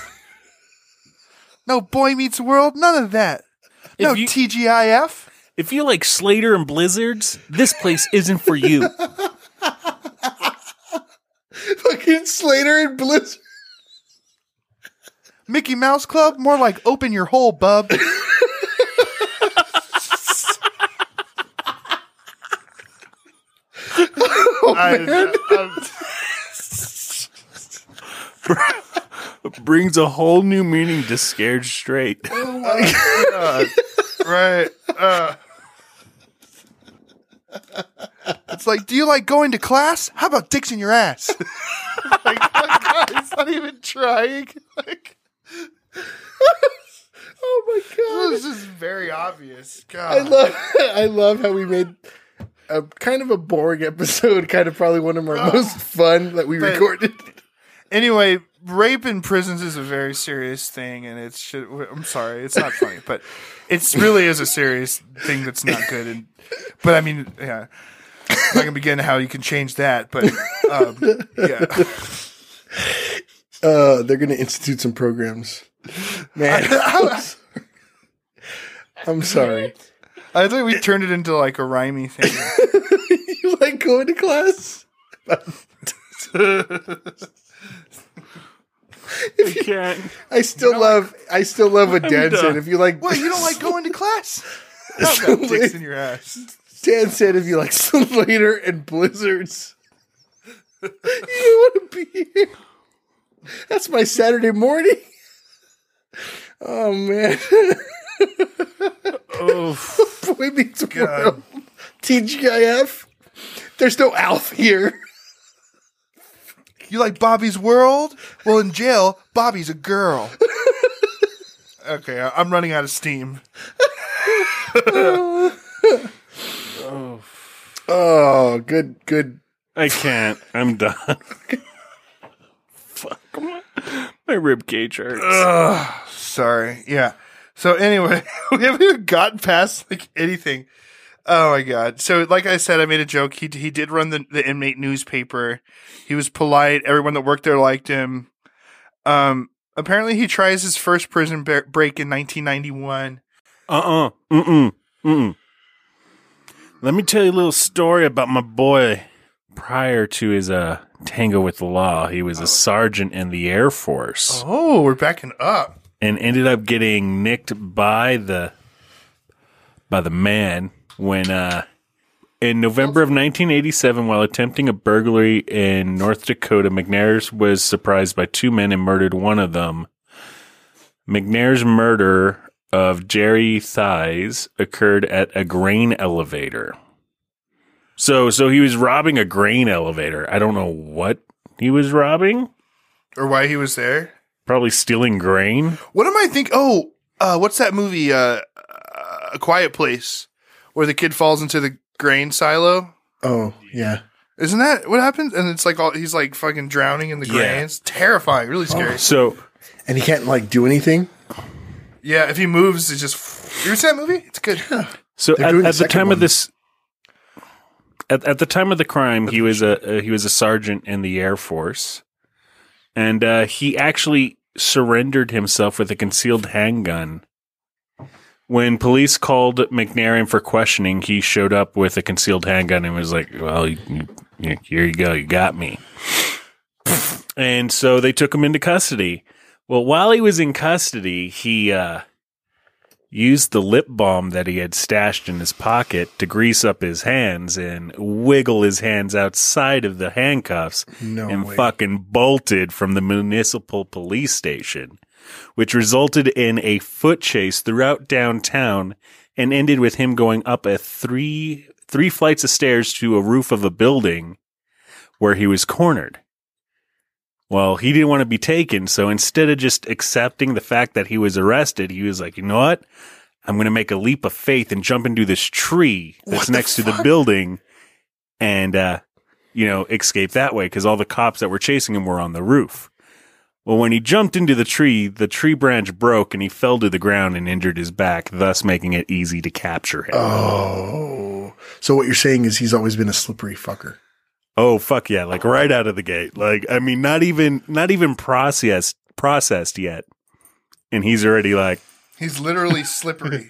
No Boy Meets World. None of that. No If you- T G I F. If you like Slater and Blizzards, this place isn't for you. Fucking Slater and Blizzard. Mickey Mouse Club. More like open your hole, bub. Oh, I- man. I'm- Brings a whole new meaning to Scared Straight. Oh my God. Right. Uh, it's like, do you like going to class? How about dicks in your ass? Like, my God, it's not even trying. Like, Oh my god. this is very obvious. God. I love I love how we made a kind of a boring episode, kind of probably one of our most fun that we But- recorded. Anyway, rape in prisons is a very serious thing, and it's. Should, I'm sorry, it's not funny, but it's really is a serious thing that's not good. And but I mean, yeah, I'm not gonna begin how you can change that, but um, yeah, Uh, they're going to institute some programs. Man, I'm sorry. I'm sorry. I think we turned it into like a rhymey thing. You like going to class? I can't. I still love. I still love what Dan done. said. If you like, What, you don't like going to class? How about dicks in your ass? Dan said, if you like Slater and Blizzards, you don't want to be here. That's my Saturday morning. Oh man. Oh, Boy Meets World. T G I F. There's no Alf here. You like Bobby's World? Well, in jail, Bobby's a girl. Okay, I- I'm running out of steam. Oh, good, good. I can't. I'm done. Fuck. My, my rib cage hurts. Ugh, sorry. Yeah. So anyway, we haven't even gotten past like anything. Oh my God. So like I said, I made a joke. He he did run the, the inmate newspaper. He was polite. Everyone that worked there liked him. Um, apparently he tries his first prison ba- break in nineteen ninety-one. Uh-uh. Mm-mm. Mm-mm. Let me tell you a little story about my boy. Prior to his uh, tango with the law, he was a sergeant in the Air Force Oh, we're backing up. and ended up getting nicked by the by the man when uh, in November of nineteen eighty-seven, while attempting a burglary in North Dakota, McNair was surprised by two men and murdered one of them. McNair's murder of Jerry Thies occurred at a grain elevator. So, so he was robbing a grain elevator. I don't know what he was robbing. Or why he was there. Probably stealing grain. What am I think? Oh, uh, what's that movie? Uh, uh, A Quiet Place, where the kid falls into the grain silo. Oh, yeah. Isn't that what happens? And it's like all he's like fucking drowning in the Yeah. grains. Terrifying, really scary. So, And he can't like do anything. Yeah, if he moves, it's just. You ever see that movie? It's good. so They're at, doing the at the second time one. of this, at, at the time of the crime, he was a uh, he was a sergeant in the Air Force, and uh, he actually surrendered himself with a concealed handgun. When police called McNair in for questioning, he showed up with a concealed handgun and was like, "Well, you, you, here you go, you got me." And so they took him into custody. Well, while he was in custody, he uh, used the lip balm that he had stashed in his pocket to grease up his hands and wiggle his hands outside of the handcuffs No and way. fucking bolted from the municipal police station, which resulted in a foot chase throughout downtown and ended with him going up a three three flights of stairs to a roof of a building where he was cornered. Well, he didn't want to be taken, so instead of just accepting the fact that he was arrested, he was like, you know what? I'm going to make a leap of faith and jump into this tree that's next to the building and, uh, you know, escape that way because all the cops that were chasing him were on the roof. Well, when he jumped into the tree, the tree branch broke and he fell to the ground and injured his back, thus making it easy to capture him. Oh. So what you're saying is he's always been a slippery fucker. Oh, fuck yeah. Like right out of the gate. Like, I mean, not even, not even processed, processed yet. And he's already like, he's literally slippery.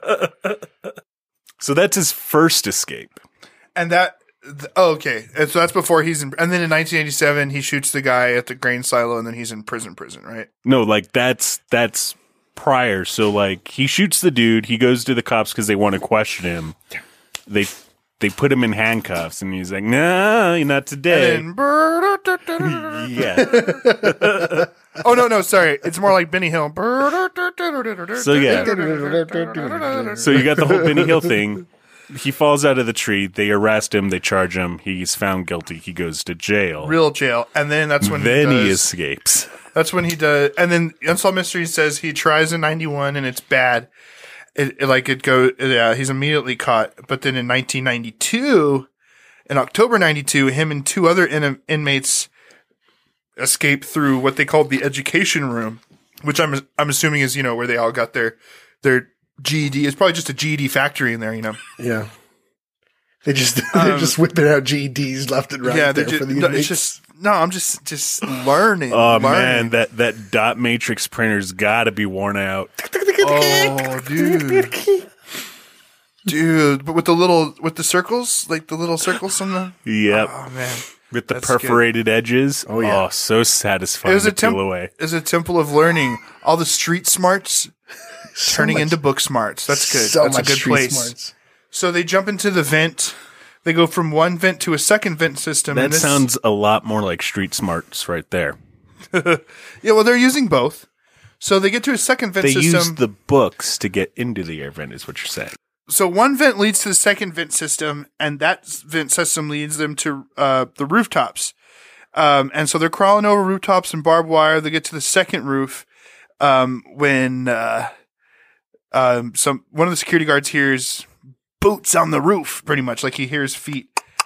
So that's his first escape. And that, th- oh, okay. And so that's before he's in, and then in nineteen eighty-seven, he shoots the guy at the grain silo and then he's in prison, prison, right? No, like that's, that's prior. So like he shoots the dude. He goes to the cops because they want to question him. They, They put him in handcuffs, and he's like, "No, not today." And then, yeah. oh no, no, sorry. It's more like Benny Hill. So yeah. So you got the whole Benny Hill thing. He falls out of the tree. They arrest him. They charge him. He's found guilty. He goes to jail. Real jail. And then that's when then he, does, he escapes. That's when he does. And then Unsolved Mysteries says he tries in ninety-one, and it's bad. It, it like it go, yeah, he's immediately caught. But then in nineteen ninety-two, in October ninety-two, him and two other in, inmates escape through what they called the education room, which I'm I'm assuming is, you know, where they all got their their G E D. It's probably just a G E D factory in there, you know. Yeah, they just they're Um, just whipping out G E Ds left and right. yeah, there they're just, for the no, inmates. it's just no. I'm just just learning. Oh learning. man, that that dot matrix printer's got to be worn out. Oh, dude. Dude, but with the little, with the circles, like the little circles on the, Yep, oh man. with the that's perforated edges. Oh, yeah. Oh, so satisfying It was to a temp- peel away. It was a temple of learning. All the street smarts So turning much- into book smarts. That's good. So That's a much good street place. smarts. So they jump into the vent. They go from one vent to a second vent system. That and this, sounds a lot more like street smarts right there. yeah. Well, they're using both. So they get to a second vent They system. use the books to get into the air vent, is what you're saying. So one vent leads to the second vent system, and that vent system leads them to uh, the rooftops. Um, and so they're crawling over rooftops and barbed wire. They get to the second roof um, when uh, um, some one of the security guards hears boots on the roof, pretty much like he hears feet.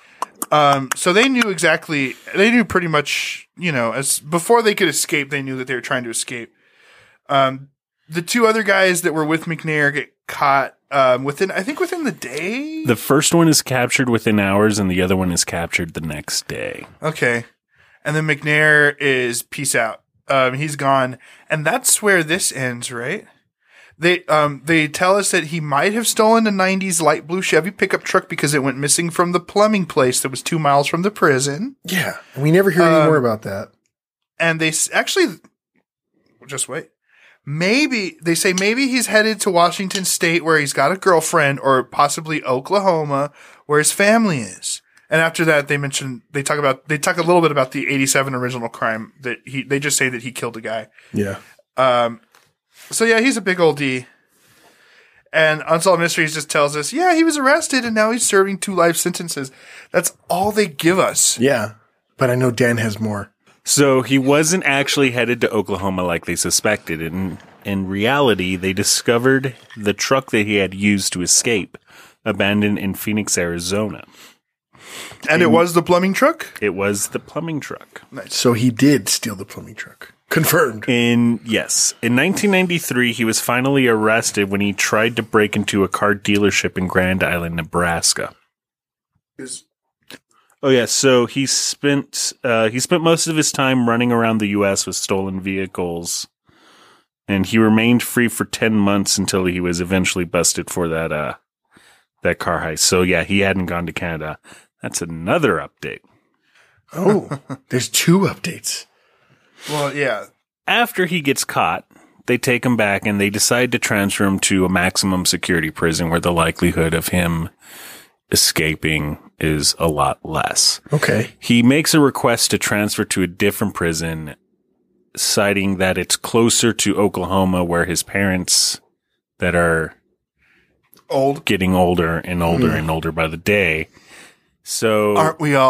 Um, so they knew exactly. They knew pretty much, you know, as before they could escape, they knew that they were trying to escape. Um, the two other guys that were with McNair get caught um, within, I think, within the day. The first one is captured within hours, and the other one is captured the next day. Okay, and then McNair is peace out. Um, he's gone, and that's where this ends, right? They um they tell us that he might have stolen a nineties light blue Chevy pickup truck because it went missing from the plumbing place that was two miles from the prison. Yeah, we never hear any Um, more about that. And they s- actually, just wait. Maybe they say maybe he's headed to Washington State where he's got a girlfriend, or possibly Oklahoma where his family is. And after that, they mention they talk about they talk a little bit about the eighty-seven original crime that he. They just say that he killed a guy. Yeah, Um. So yeah, he's a big old D. And Unsolved Mysteries just tells us, yeah, he was arrested and now he's serving two life sentences. That's all they give us. yeah. But I know Dan has more. So he wasn't actually headed to Oklahoma like they suspected. In, in reality, they discovered the truck that he had used to escape, abandoned in Phoenix, Arizona. And it was the plumbing truck? It was the plumbing truck. So he did steal the plumbing truck. Confirmed. In yes, in nineteen ninety-three, he was finally arrested when he tried to break into a car dealership in Grand Island, Nebraska. Oh yeah, so he spent uh, he spent most of his time running around the U S with stolen vehicles, and he remained free for ten months until he was eventually busted for that uh, that car heist. So yeah, he hadn't gone to Canada. That's another update. Oh, there's two updates. Well, yeah. After he gets caught, they take him back and they decide to transfer him to a maximum security prison where the likelihood of him escaping is a lot less. Okay. He makes a request to transfer to a different prison, citing that it's closer to Oklahoma where his parents that are Old. getting older and older and older by the day. So Aren't we all?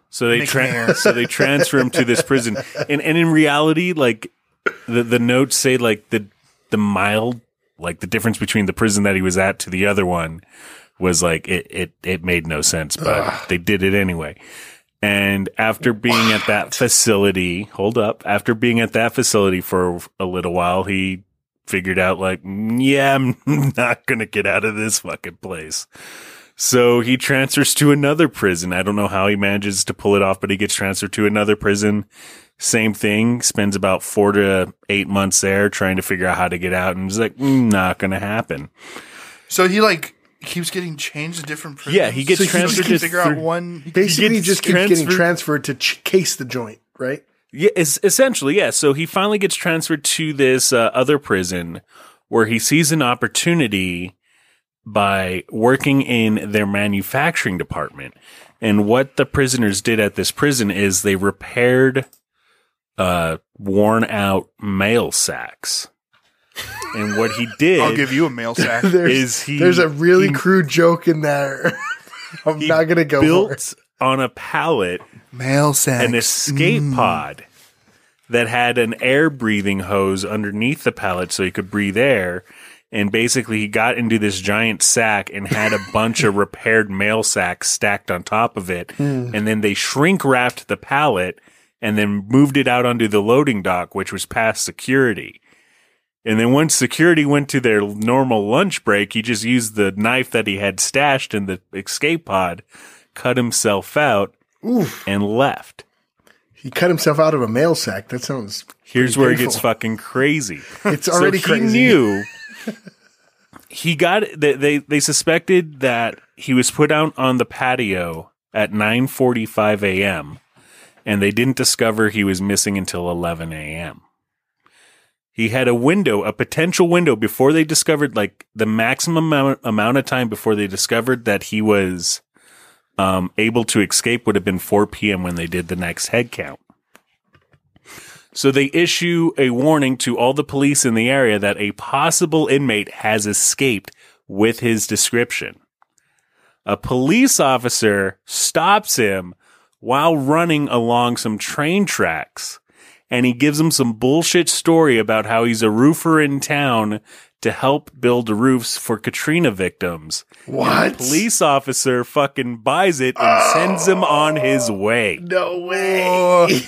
So they tra- so they transfer him to this prison, and and in reality, like the the notes say, like the the mild, like the difference between the prison that he was at to the other one was like it it it made no sense, but Ugh. they did it anyway. And after being what? at that facility, hold up, after being at that facility for a little while, he figured out like, yeah, I'm not gonna get out of this fucking place. So he transfers to another prison. I don't know how he manages to pull it off, but he gets transferred to another prison. Same thing. Spends about four to eight months there trying to figure out how to get out. And he's like, mm, not going to happen. So he like keeps getting changed to different prisons? Yeah, he gets so transferred he to figure out one. Basically, he just keeps getting transferred to ch- case the joint, right? Yeah, it's essentially, yeah. So he finally gets transferred to this uh, other prison where he sees an opportunity by working in their manufacturing department. And what the prisoners did at this prison is they repaired uh, worn out mail sacks. And what he did, I'll give you a mail sack. there's, is he there's a really he, crude joke in there. I'm not gonna go built for it. on a pallet mail sack an escape mm. pod that had an air breathing hose underneath the pallet so he could breathe air. And basically, he got into this giant sack and had a bunch of repaired mail sacks stacked on top of it. Mm. And then they shrink wrapped the pallet and then moved it out onto the loading dock, which was past security. And then once security went to their normal lunch break, he just used the knife that he had stashed in the escape pod, cut himself out, Oof. and left. He cut himself out of a mail sack. That sounds Here's where painful. it gets fucking crazy. It's already so crazy. He knew... He got they, they they suspected that he was put out on the patio at nine forty-five a.m. and they didn't discover he was missing until eleven a.m. He had a window, a potential window before they discovered like the maximum amount, amount of time before they discovered that he was um, able to escape would have been four p.m. when they did the next head count. So they issue a warning to all the police in the area that a possible inmate has escaped with his description. A police officer stops him while running along some train tracks, and he gives him some bullshit story about how he's a roofer in town to help build roofs for Katrina victims. What? The police officer fucking buys it and oh, sends him on his way. No way.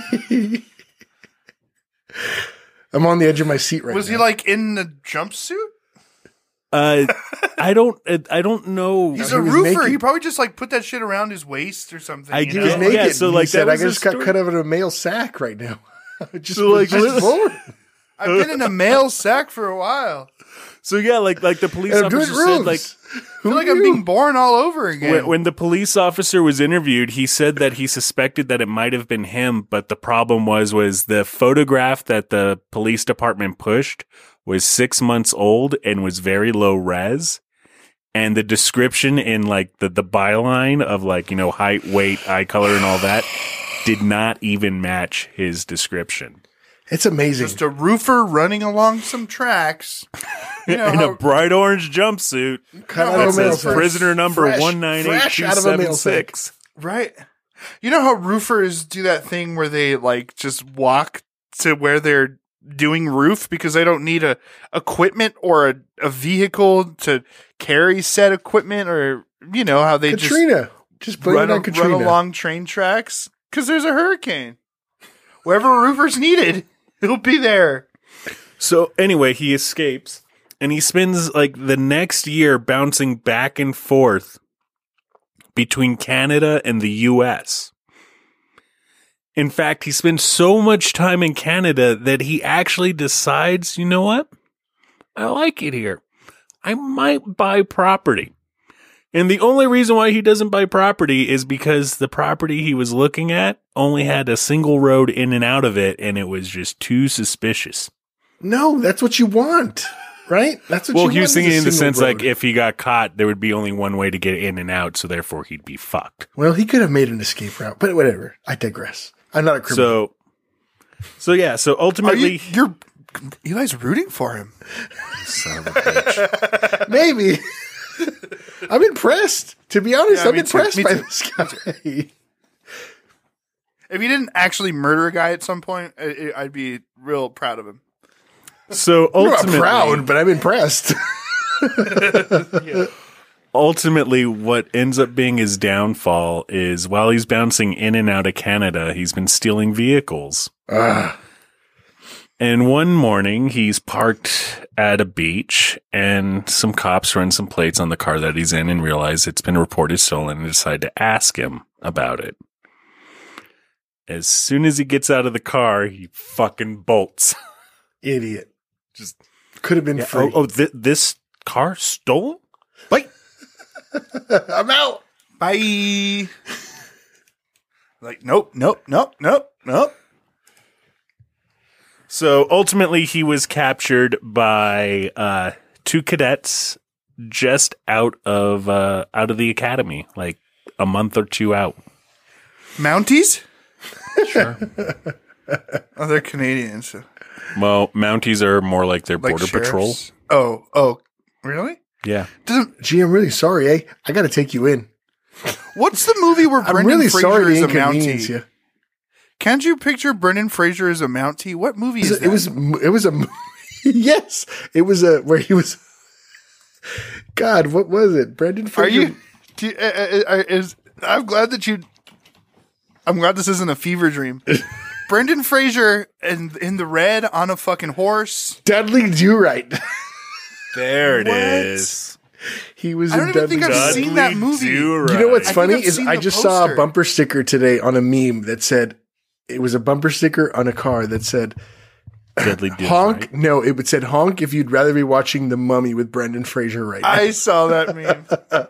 I'm on the edge of my seat right Was now. he like in the jumpsuit? Uh, I don't. I don't know. He's no, a he roofer. naked. He probably just like put that shit around his waist or something. I you he know? was naked. Yeah, so he like said, that I was just the got story. cut out of a mail sack right now. just So, like, just bored. I've been in a mail sack for a while. So yeah, like like the police And I'm officer doing said, roofs. like I feel like I'm being born all over again. when, when the police officer was interviewed, he said that he suspected that it might have been him, but the problem was was the photograph that the police department pushed was six months old and was very low res. And the description in like the, the byline of like, you know, height, weight, eye color and all that did not even match his description. It's amazing. Just a roofer running along some tracks. You know in how, a bright orange jumpsuit Cut out that of a mail says sack. prisoner number Fresh- one nine eight fresh two out of a mail seven six. right? You know how roofers do that thing where they like just walk to where they're doing roof because they don't need a equipment or a, a vehicle to carry said equipment, or you know how they Katrina. Just just blame run, it on Katrina. run along train tracks because there's a hurricane. Wherever a roofer's needed, he'll be there. So anyway, he escapes and he spends like the next year bouncing back and forth between Canada and the U S. In fact, he spends so much time in Canada that he actually decides, you know what? I like it here. I might buy property. And the only reason why he doesn't buy property is because the property he was looking at only had a single road in and out of it, and it was just too suspicious. No, that's what you want, right? That's what Well, you he want. was is thinking a in the single sense like road. if he got caught, there would be only one way to get in and out, so therefore he'd be fucked. Well, he could have made an escape route, but whatever. I digress. I'm not a criminal. So, so yeah, so Are ultimately, you, you're Eli's rooting for him. son of a bitch. Maybe. I'm impressed. To be honest, Yeah, I'm me too. impressed Me by too. this guy. If he didn't actually murder a guy at some point, I, I'd be real proud of him. So I'm not ultimately, proud, but I'm impressed. Yeah. ultimately, what ends up being his downfall is while he's bouncing in and out of Canada, he's been stealing vehicles. Ah, And one morning, he's parked at a beach, and some cops run some plates on the car that he's in and realize it's been reported stolen and decide to ask him about it. As soon as he gets out of the car, he fucking bolts. idiot. Just Could have been yeah, free. oh, oh th- this car stolen? Wait. I'm out. Bye. Like, nope, nope, nope, nope, nope. So ultimately, he was captured by uh, two cadets just out of uh, out of the academy, like a month or two out. Mounties? Sure. Oh, they're Canadians. So. Well, Mounties are more like their Like border sheriffs? patrol. Oh, oh, really? Yeah. Doesn't, Gee, I'm really sorry, eh? I got to take you in. what's the movie where I'm Brendan really Fraser sorry is to a inconvenience Mountie? you. Can't you picture Brendan Fraser as a Mountie? What movie is It was, that? it was it was a yes, it was a where he was. God, what was it? Brendan Fraser. Are you? Do you uh, uh, uh, is, I'm glad that you. I'm glad this isn't a fever dream. Brendan Fraser in in the red on a fucking horse. Dudley Do Right? There it What? is. He was. I don't in even Dudley think I've Do Right. seen that movie. Do-Right. You know what's I think funny I've is seen I the just saw poster. a bumper sticker today on a meme that said it was a bumper sticker on a car that said Deadly Do honk. Right? No, it would said honk if you'd rather be watching The Mummy with Brendan Fraser right now. I saw that meme.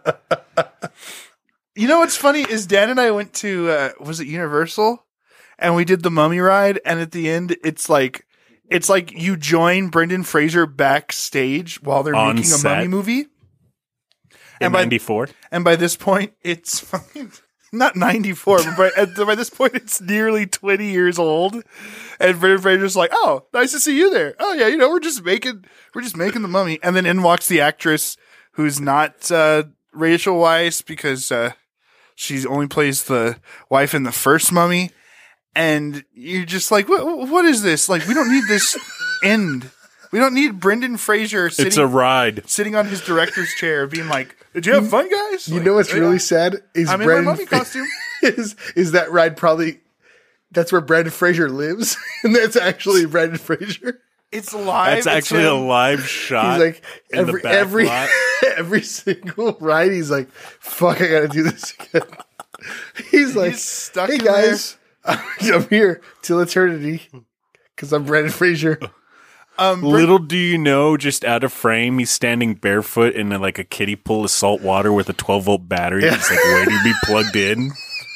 You know what's funny is Dan and I went to uh, was it Universal, and we did the Mummy ride, and at the end it's like it's like you join Brendan Fraser backstage while they're On making a set? Mummy movie. In And by ninety-four? and by this point it's fucking not ninety-four, but by, at- by this point it's nearly twenty years old, and Brendan Fraser's like, "Oh, nice to see you there. Oh yeah, you know we're just making we're just making the Mummy," and then in walks the actress who's not uh, Rachel Weisz because uh, she only plays the wife in the first Mummy, and you're just like, "What? What is this? Like, we don't need this end. We don't need Brendan Fraser sitting It's a ride. sitting on his director's chair, being like, "Did you have fun, guys?" You Like, know what's "Yeah, really sad is I'm in my Brendan Mummy costume." is is that ride probably that's where Brendan Fraser lives, and that's actually Brendan Fraser. It's live. That's it's actually a him. live shot. He's like in the every back every lot. every single ride. He's like, "Fuck, I got to do this again." He's like, stuck "Hey in guys, I'm here till eternity because I'm Brendan Fraser." Um, Bren- Little do you know, just out of frame, he's standing barefoot in a, like a kiddie pool of salt water with a twelve volt battery. He's like waiting to be plugged in.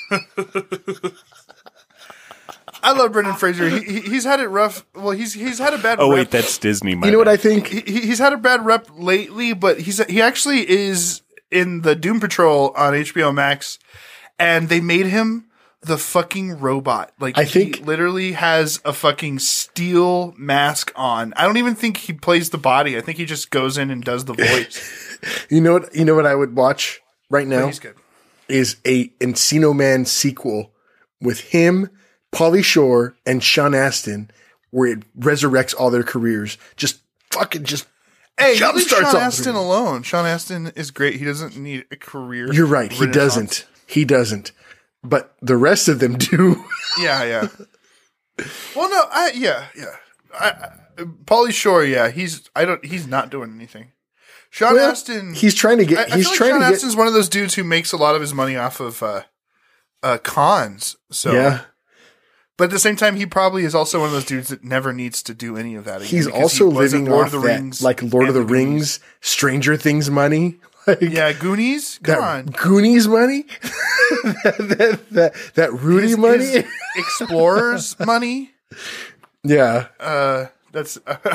I love Brendan Fraser. He, he, he's had it rough. Well, he's he's had a bad. Oh rep. wait, that's Disney. My You know what bad. I think? he, he- he's had a bad rep lately, but he's he actually is in the Doom Patrol on H B O Max, and they made him the fucking robot. Like I he think- literally has a fucking steel mask on. I don't even think he plays the body. I think he just goes in and does the voice. You know what? You know what I would watch right But now he's good. is a Encino Man sequel with him, Pauly Shore, and Sean Astin, where it resurrects all their careers. Just fucking just. Hey, Jump leave starts Sean off. Astin alone. Sean Astin is great. He doesn't need a career. You're right. He renaissance. doesn't. He doesn't. But the rest of them do. Yeah, yeah. Well, no, I yeah, yeah. I, I, Pauly Shore, yeah, he's I don't he's not doing anything. Sean Well, Astin, He's trying to I, get. I he's feel like trying Sean to get. Astin's one of those dudes who makes a lot of his money off of uh, uh, cons. So, Yeah. but at the same time, he probably is also one of those dudes that never needs to do any of that. Again He's because also he was in living Lord off of the that, Rings, like Lord of and the Rings, Stranger Things money. Like, Yeah, Goonies. Come that on, Goonies money. that, that, that, that Rudy His- money. his Explorers money. yeah. Uh, that's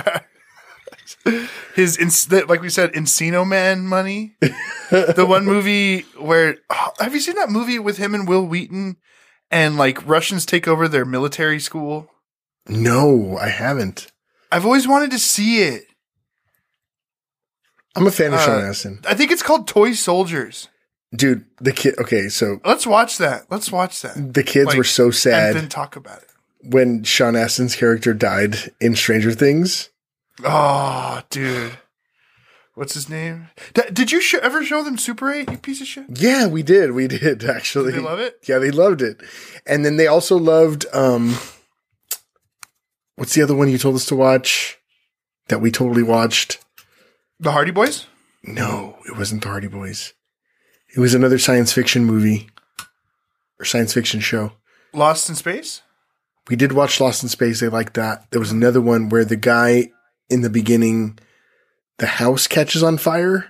his ins- like we said, Encino Man money. The one movie where oh, have you seen that movie with him and Will Wheaton, and like Russians take over their military school? No, I haven't. I've always wanted to see it. I'm a fan of Sean Uh, Astin. I think it's called Toy Soldiers. Dude, the kid. Okay, so Let's watch that. Let's watch that. the kids Like, were so sad And then talk about it. when Sean Astin's character died in Stranger Things. Oh, dude. What's his name? D- did you sh- ever show them Super eight, you piece of shit? Yeah, we did. We did actually. Did they love it? Yeah, they loved it. And then they also loved um what's the other one you told us to watch that we totally watched? The Hardy Boys? No, it wasn't the Hardy Boys. It was another science fiction movie or science fiction show. Lost in Space? We did watch Lost in Space. They liked that. There was another one where the guy in the beginning, the house catches on fire.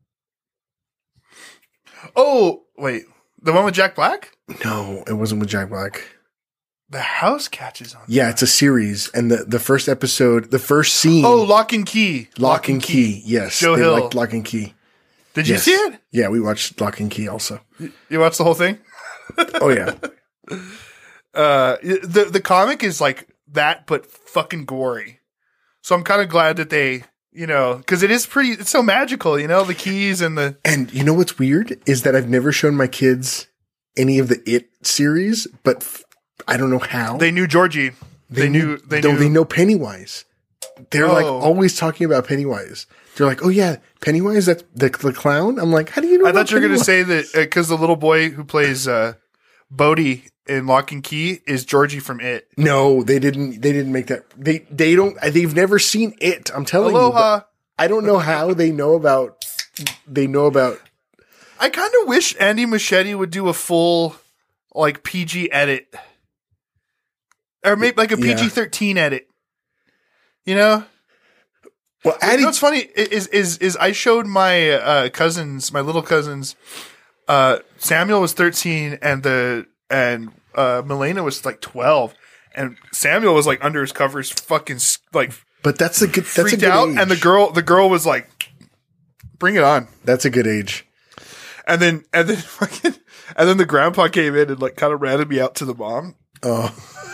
Oh, wait. The one with Jack Black? No, it wasn't with Jack Black. The house catches on. Yeah, it's a series. And the, the first episode, the first scene. Oh, Lock and Key. Lock, and Key. Yes. Joe they Hill. liked Lock and Key. Did you Yes. see it? Yeah, we watched Lock and Key also. You watched the whole thing? Oh, yeah. Uh, the the comic is like that, but fucking gory. So I'm kind of glad that they, you know, because it is pretty. It's so magical, you know, the keys and the. And you know what's weird is that I've never shown my kids any of the It series, but f- I don't know how. They knew Georgie. They, knew. They no, knew. they know Pennywise. They're like Oh. always talking about Pennywise. They're like, oh yeah, Pennywise, that's the, the clown. I'm like, how do you know? I about thought you were going to Pennywise? say that because the little boy who plays uh, Bodie in Lock and Key is Georgie from It. No, they didn't. They didn't make that. They they don't. They've never seen It. I'm telling you. Aloha. but I don't know how they know about. They know about. I kind of wish Andy Muschietti would do a full, like P G edit, or maybe like a Yeah. P G thirteen edit. You know. Well, You Addie, know what's funny is is is I showed my uh, cousins, my little cousins. Uh, Samuel was thirteen, and the and uh, Milena was like twelve, and Samuel was like under his covers, fucking s- like but that's a good. That's a freaked good out, age. and the girl the girl was like, "Bring it on!" That's a good age. And then and then fucking and then the grandpa came in and like kind of ratted me out to the mom. Oh,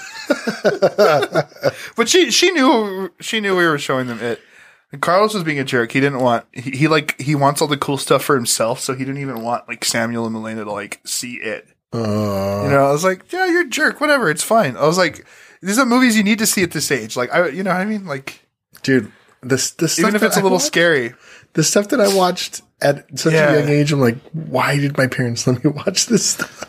But she she knew she knew we were showing them it. And Carlos was being a jerk. He didn't want he, he like he wants all the cool stuff for himself, so he didn't even want like Samuel and Milena to like see it. uh, You know, I was like, yeah, you're a jerk, whatever, it's fine. I was like, these are movies you need to see at this age. Like I you know what I mean? Like dude, this the stuff even if that it's a I little watched- scary. the stuff that I watched at such Yeah. a young age, I'm like, why did my parents let me watch this stuff?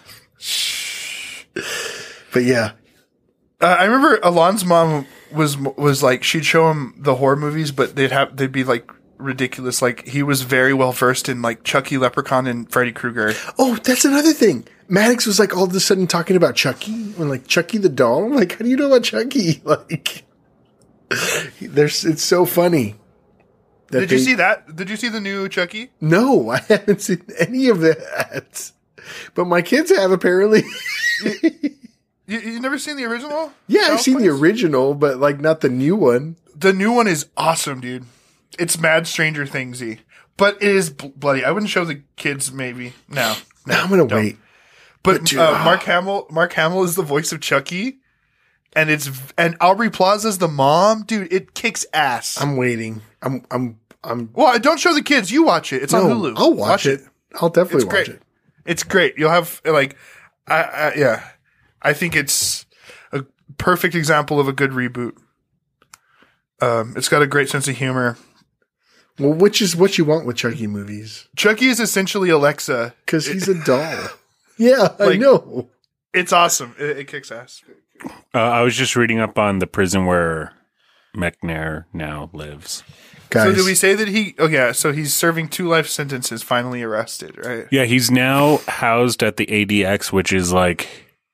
But yeah, Uh, I remember Alon's mom was was like she'd show him the horror movies, but they'd have they'd be like ridiculous. Like he was very well versed in like Chucky, Leprechaun, and Freddy Krueger. oh, that's another thing. Maddox was like all of a sudden talking about Chucky and like Chucky the doll. I'm like, how do you know about Chucky? Like, there's it's so funny. that Did you they- see that? Did you see the new Chucky? No, I haven't seen any of that. But my kids have apparently. You you never seen the original? Yeah, I've Child's seen the Place? original, but like not the new one. The new one is awesome, dude. It's mad Stranger Thingsy, but it is bl- bloody. I wouldn't show the kids. Maybe no, no. I'm gonna don't. wait. But, But dude, uh, ah. Mark Hamill, Mark Hamill is the voice of Chucky, and it's and Aubrey Plaza's the mom, dude. It kicks ass. I'm waiting. I'm I'm I'm. well, don't show the kids. You watch it. It's on No, Hulu. I'll watch, it. I'll definitely It's watch great. it. It's great. You'll have like, I, I yeah, I think it's a perfect example of a good reboot. Um, it's got a great sense of humor. Well, which is what you want with Chucky movies? Chucky is essentially Alexa. Because he's a doll. Yeah, I Like- know. It's awesome. It, it kicks ass. Uh, I was just reading up on the prison where McNair now lives. Guys, So did we say that he? Oh yeah. So he's serving two life sentences. Finally arrested, right? Yeah, he's now housed at the A D X, which is like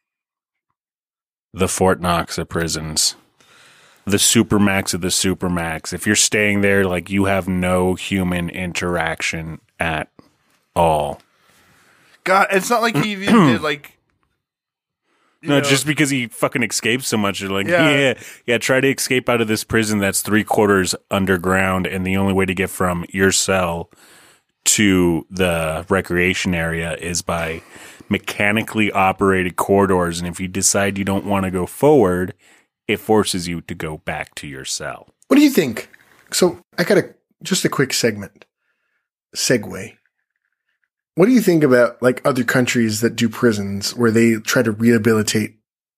the Fort Knox of prisons. The supermax of the supermax. If you're staying there, like you have no human interaction at all. God, it's not like he even did like. you No, know, just because he fucking escapes so much, you're like, Yeah. yeah, yeah, try to escape out of this prison that's three quarters underground, and the only way to get from your cell to the recreation area is by mechanically operated corridors. And if you decide you don't want to go forward, it forces you to go back to your cell. what do you think? So I got a just a quick segment, segue. what do you think about like other countries that do prisons where they try to rehabilitate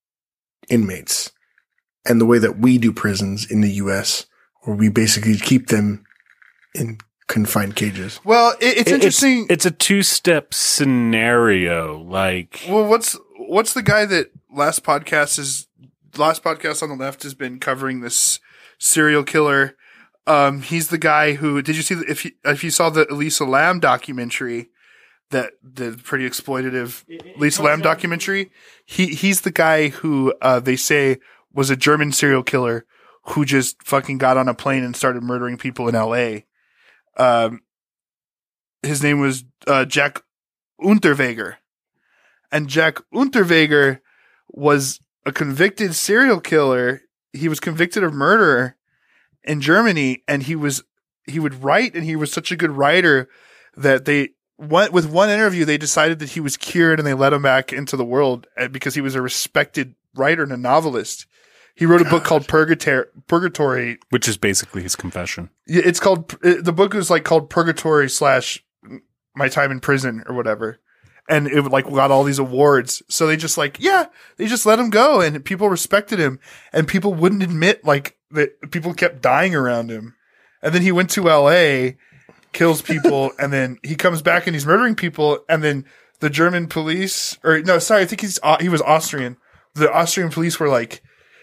inmates and the way that we do prisons in the U S where we basically keep them in confined cages? Well, it, it's It- interesting. It's, it's a two-step scenario. Like, well, what's what's the guy that last podcast is last podcast on the left has been covering this serial killer? Um, he's the guy who did you see the, if you, if you saw the Elisa Lam documentary, that the pretty exploitative Elisa Lam documentary? He he's the guy who uh, they say was a German serial killer who just fucking got on a plane and started murdering people in L A. Um, his name was uh, Jack Unterweger. And Jack Unterweger was a convicted serial killer. He was convicted of murder in Germany, and he was he would write, and he was such a good writer that they went with one interview. They decided that he was cured, and they let him back into the world because he was a respected writer and a novelist. He wrote a book called Purgatory. Purgatory. which is basically his confession. Yeah, it's called it, the book is like called Purgatory slash My Time in Prison or whatever, and it like got all these awards. So they just like yeah, they just let him go, and people respected him, and people wouldn't admit like that people kept dying around him, and then he went to L A, kills people, and then he comes back and he's murdering people, and then the German police or no, sorry, I think he's he was Austrian. The Austrian police were like,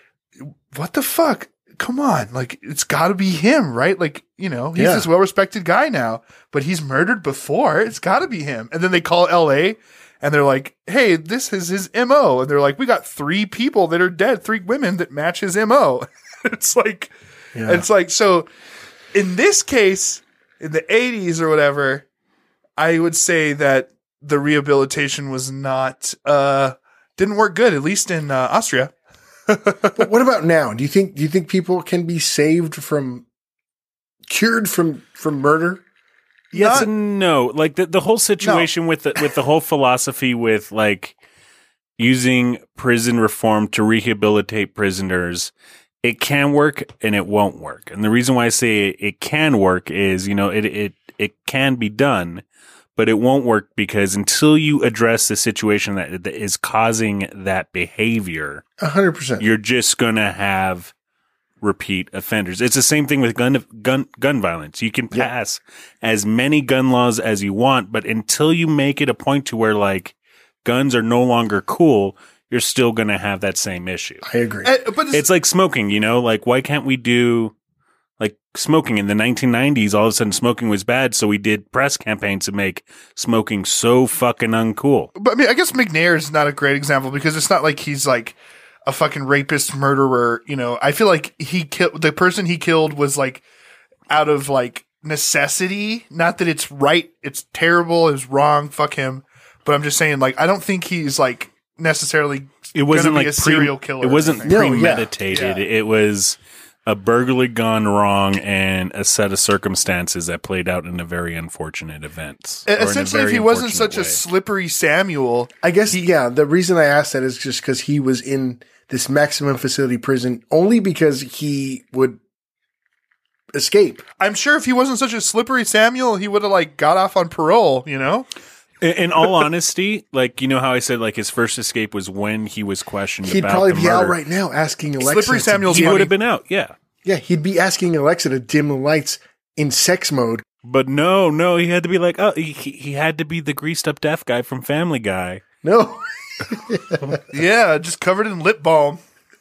what the fuck? Come on. Like, it's gotta be him, right? Like, you know, he's Yeah. this well-respected guy now, but he's murdered before. It's gotta be him. And then they call L A and they're like, hey, this is his M O. And they're like, we got three people that are dead, three women that match his M O. It's like, Yeah. it's like, so in this case, in the eighties or whatever, I would say that the rehabilitation was not, uh, didn't work good, at least in uh, Austria. But what about now? Do you think do you think people can be saved from cured from from murder? Yes Not- and no. Like the, the whole situation with the, with the whole philosophy with like using prison reform to rehabilitate prisoners, it can work and it won't work. And the reason why I say it, it can work is, you know, it, it, it can be done, but it won't work because until you address the situation that, that is causing that behavior, A hundred percent. you're just going to have repeat offenders. It's the same thing with gun gun gun violence. You can Yeah. pass as many gun laws as you want, but until you make it a point to where like guns are no longer cool, you're still going to have that same issue. I agree. Uh, but it's, It's like smoking, you know, like why can't we do like smoking in the nineteen nineties? All of a sudden smoking was bad. So we did press campaigns to make smoking so fucking uncool. but I mean, I guess McNair is not a great example because it's not like he's like a fucking rapist murderer. You know, I feel like he killed the person he killed was like out of like necessity. Not that it's right. It's terrible. It's wrong. Fuck him. But I'm just saying, like, I don't think he's like necessarily It wasn't gonna like be a pre- serial killer. It or wasn't anything. No, yeah. premeditated. Yeah. It was a burglary gone wrong and a set of circumstances that played out in a very unfortunate events. or in a Essentially, if very he wasn't unfortunate such a way. slippery Samuel, I guess, yeah, the reason I asked that is just because he was in this maximum facility prison only because he would escape. I'm sure if he wasn't such a slippery Samuel, he would have like got off on parole, you know? In, in all honesty, like you know how I said, like his first escape was when he was questioned He'd about probably the be out murder. right now asking Alexa. Slippery to- Samuel's He funny. would have been out, yeah. Yeah, he'd be asking Alexa to dim the lights in sex mode. But no, no, he had to be like, oh, he, he had to be the greased up deaf guy from Family Guy. No. Yeah, just covered in lip balm.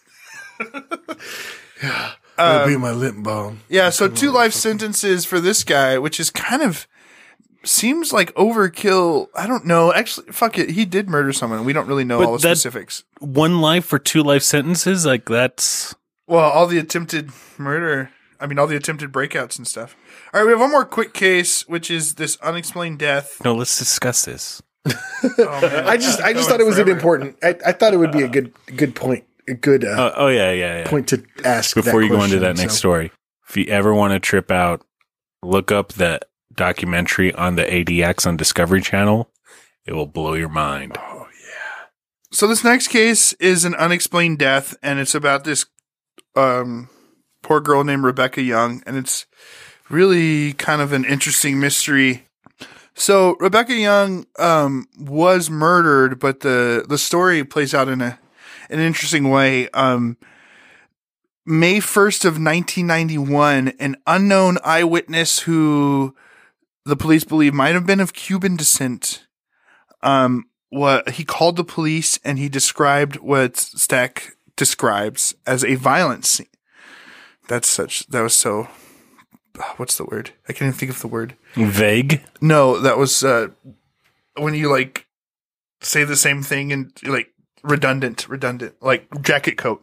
That'd be my lip balm. Yeah, so two life sentences for this guy, which is kind of seems like overkill. I don't know. Actually, fuck it. He did murder someone. We don't really know But all the that- specifics. One life for two life sentences, like that's Well, all the attempted murder. I mean, all the attempted breakouts and stuff. All right, we have one more quick case, which is this unexplained death. no. Let's discuss this. Oh, man. I just, I just Going thought it was an forever. important. I, I thought it would be a good, good point, a good uh, Uh, oh yeah, yeah, yeah. point to ask. Before that you go into question, that next so. story, if you ever want to trip out, look up the documentary on the A D X on Discovery Channel. It will blow your mind. So this next case is an unexplained death, and it's about this um, poor girl named Rebecca Young, and it's really kind of an interesting mystery. So Rebecca Young um, was murdered, but the the story plays out in a in an interesting way. Um, May first of nineteen ninety-one, an unknown eyewitness who the police believe might have been of Cuban descent, um, what he called the police and he described what Stack describes as a violent scene. That's such, that was so, what's the word? I can't even think of the word. Vague? No, that was, uh, when you like say the same thing and like redundant, redundant, like jacket coat.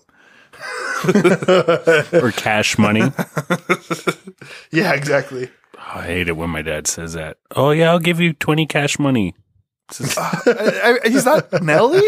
Or cash money. Yeah, exactly. Oh, I hate it when my dad says that. Oh yeah, I'll give you twenty cash money. Just, uh, I, I, he's not Nelly?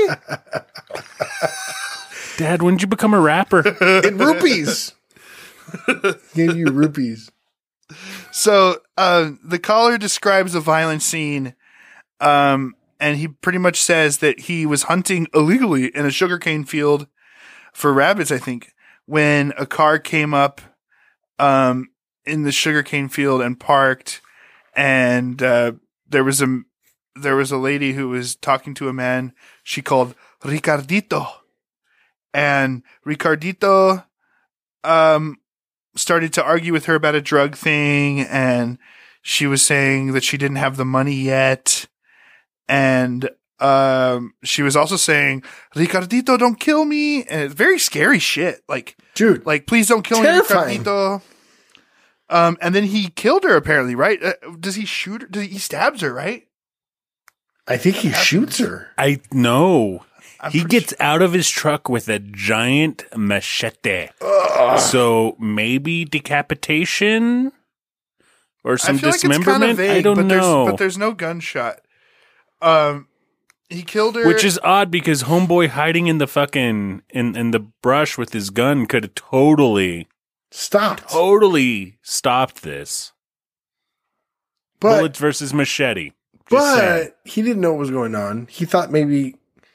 Dad, when did you become a rapper? In rupees. Gave you rupees. So uh, the caller describes a violent scene, um, and he pretty much says that he was hunting illegally in a sugarcane field for rabbits, I think, when a car came up um, in the sugarcane field and parked, and uh, there was a there was a lady who was talking to a man she called Ricardito, and Ricardito um, started to argue with her about a drug thing, and she was saying that she didn't have the money yet, and um, she was also saying, Ricardito, don't kill me, and it's very scary shit. Like, dude, like please don't kill terrifying. me, Ricardito. Um, and then he killed her apparently, right? Uh, does he shoot her? Does he, he stabs her, right? I think he shoots her. I know. I'm He pretty gets out of his truck with a giant machete. Ugh. So maybe decapitation or some I feel like it's dismemberment. kind of vague, I don't but know. There's, but there's no gunshot. Um, he killed her, Which is odd because homeboy hiding in the fucking in, in the brush with his gun could have totally, Stopped. totally stopped this. But Bullets versus machete. Just but saying. he didn't know what was going on. He thought maybe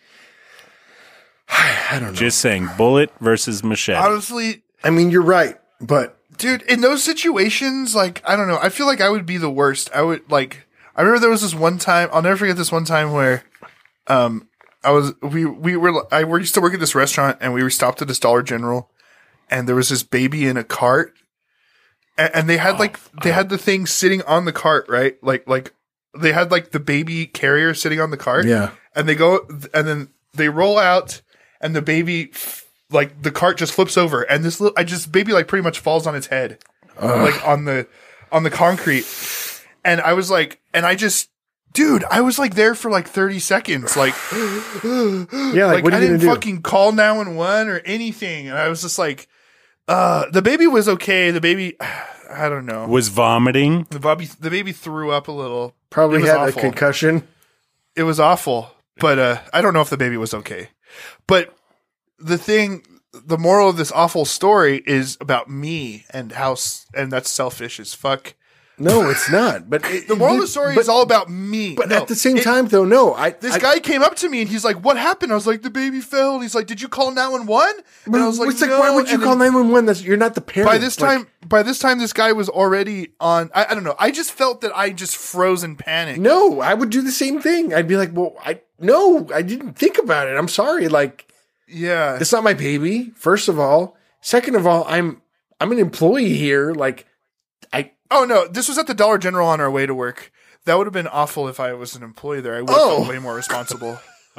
I don't know. Just saying, bullet versus machete. honestly, I mean, you're right, but dude, in those situations, like, I don't know. I feel like I would be the worst. I would, like, I remember there was this one time, I'll never forget this one time where, um, I was, we, we were, I we used to work at this restaurant and we were stopped at this Dollar General and there was this baby in a cart and, and they had like, they had the thing sitting on the cart, right? Like, like, they had like the baby carrier sitting on the cart. yeah. And they go, and then they roll out and the baby, like, the cart just flips over and this little, I just, baby like pretty much falls on its head. Like on the on the concrete, and I was like, and I just, dude, I was like there for like thirty seconds, like, Yeah, like, like what are I you didn't gonna do? fucking call nine one one or anything, and I was just like, uh, the baby was okay. The baby, I don't know, Was vomiting. the baby, the baby threw up a little. Probably It was had awful. a concussion. It was awful, but uh, I don't know if the baby was okay. But the thing, the moral of this awful story is about me and how, s- and that's selfish as fuck. No, it's not. But it, The moral it- of the story but, is all about me. But No, at the same it- time, though, no. I this I, guy came up to me and he's like, "What happened?" I was like, "The baby fell." And he's like, "Did you call nine one one?" And I was like, it's like, "No." why would you And call then nine one one? That's you're not the parent. By this Like, time, by this time, this guy was already on. I, I don't know. I just felt that I just froze in panic. no, I would do the same thing. I'd be like, well, I no, I didn't think about it. I'm sorry. Like, Yeah, it's not my baby. First of all, second of all, I'm I'm an employee here. Like, I Oh no, this was at the Dollar General on our way to work. That would have been awful if I was an employee there. I would have Oh. felt way more responsible.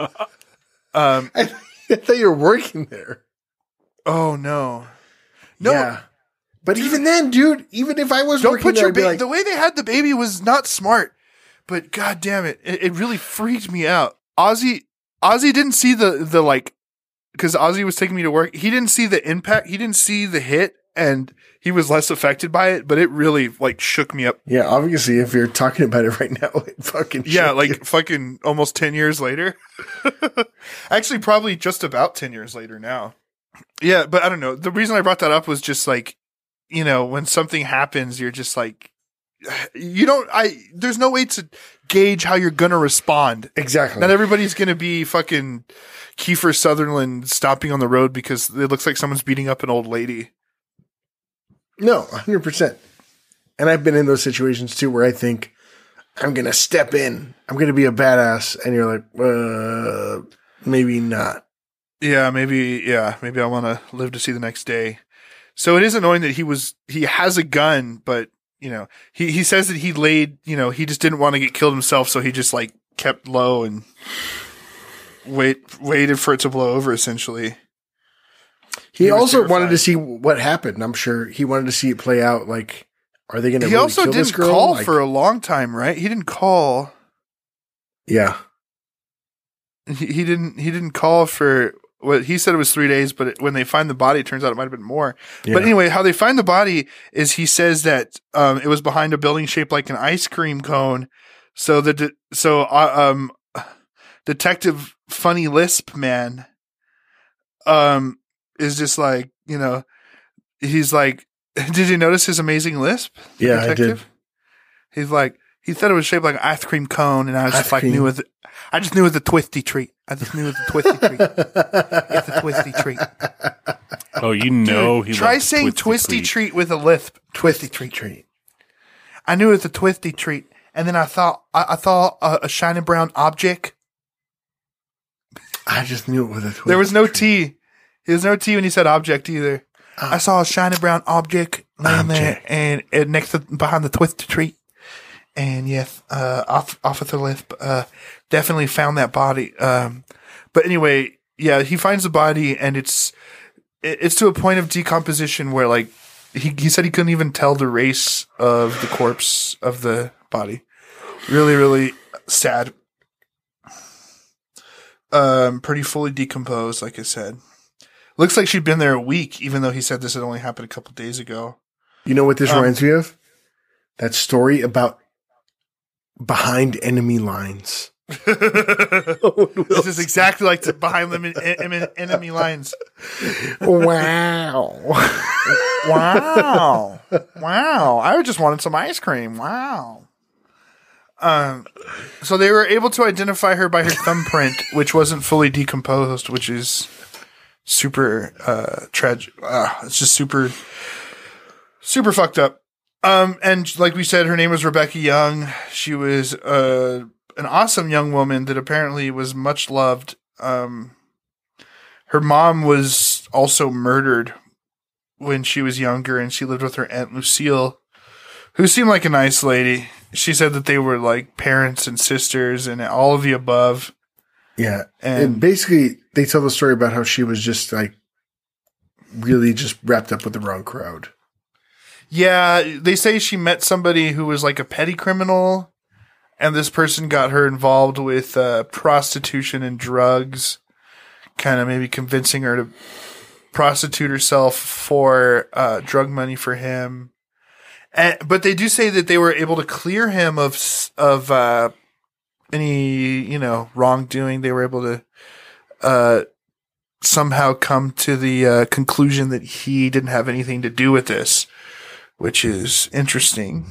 um. I thought you were working there. Oh no. No. Yeah. But even then, dude, even if I was Don't working put there, your I'd be baby. like, The way they had the baby was not smart. But god damn it, it, it really freaked me out. Ozzy, Ozzy didn't see the the like, because Ozzy was taking me to work. He didn't see the impact. He didn't see the hit, and he was less affected by it. But it really like shook me up. yeah, obviously, if you're talking about it right now, it fucking Yeah, shook like you. fucking almost ten years later. Actually, probably just about ten years later now. Yeah, but I don't know. The reason I brought that up was just like, you know, when something happens, you're just like, you don't, I, there's no way to gauge how you're going to respond. Exactly. Not everybody's going to be fucking Kiefer Sutherland stopping on the road because it looks like someone's beating up an old lady. No, one hundred percent. And I've been in those situations too where I think I'm going to step in. I'm going to be a badass. And you're like, uh, maybe not. Yeah, maybe, yeah, maybe I want to live to see the next day. So it is annoying that he was, he has a gun, but, you know, he, he says that he laid, you know, he just didn't want to get killed himself. So he just like kept low and wait, waited for it to blow over essentially. He, He was also wanted terrified. to see what happened. I'm sure he wanted to see it play out. Like, are they going to He really also kill this didn't girl? call Like, for a long time, right? He didn't call. yeah. He, he didn't, he didn't call for what he said it was three days, but it, when they find the body, it turns out it might have been more. yeah. But anyway, how they find the body is he says that um, it was behind a building shaped like an ice cream cone. So the de- so uh, um, Detective Funny Lisp Man um is just like, you know, he's like, did you notice his amazing lisp? the Yeah, I did. He's like, he thought it was shaped like an ice cream cone, and I was Ice just like, cream. knew it. I just knew it was a twisty treat. I just knew it was a twisty treat. It's a twisty treat. Oh, you know he Try loves saying twisty twisty treat. treat with a lisp. Twisty treat. Treat. I knew it was a twisty treat, and then I thought I, I thought a, a shiny brown object. I just knew it was a twist. There was no T. There was no T when he said object either. Oh. I saw a shiny brown object laying there, Object. and, and next to behind the twisted treat. And yes, uh, off, Officer Lisp uh, definitely found that body. Um, but anyway, yeah, he finds the body, and it's it, it's to a point of decomposition where, like, he he said he couldn't even tell the race of the corpse of the body. Really, really sad. Um, pretty fully decomposed, like I said. Looks like she'd been there a week, even though he said this had only happened a couple days ago. You know what this Um, reminds me of? That story about behind enemy lines. This is exactly like the behind them in, in, in enemy lines. Wow. Wow. Wow. I just wanted some ice cream. Wow. Um, so they were able to identify her by her thumbprint, which wasn't fully decomposed, which is super uh, tragic. Uh, it's just super, super fucked up. Um, and like we said, her name was Rebecca Young. She was uh, an awesome young woman that apparently was much loved. Um, her mom was also murdered when she was younger, and she lived with her Aunt Lucille, who seemed like a nice lady. She said that they were like parents and sisters and all of the above. Yeah. And- And basically, they tell the story about how she was just like really just wrapped up with the wrong crowd. Yeah, they say she met somebody who was like a petty criminal, and this person got her involved with uh, prostitution and drugs, kind of maybe convincing her to prostitute herself for uh, drug money for him. And, but they do say that they were able to clear him of s- of uh, any, you know, wrongdoing. They were able to uh, somehow come to the uh, conclusion that he didn't have anything to do with this, which is interesting.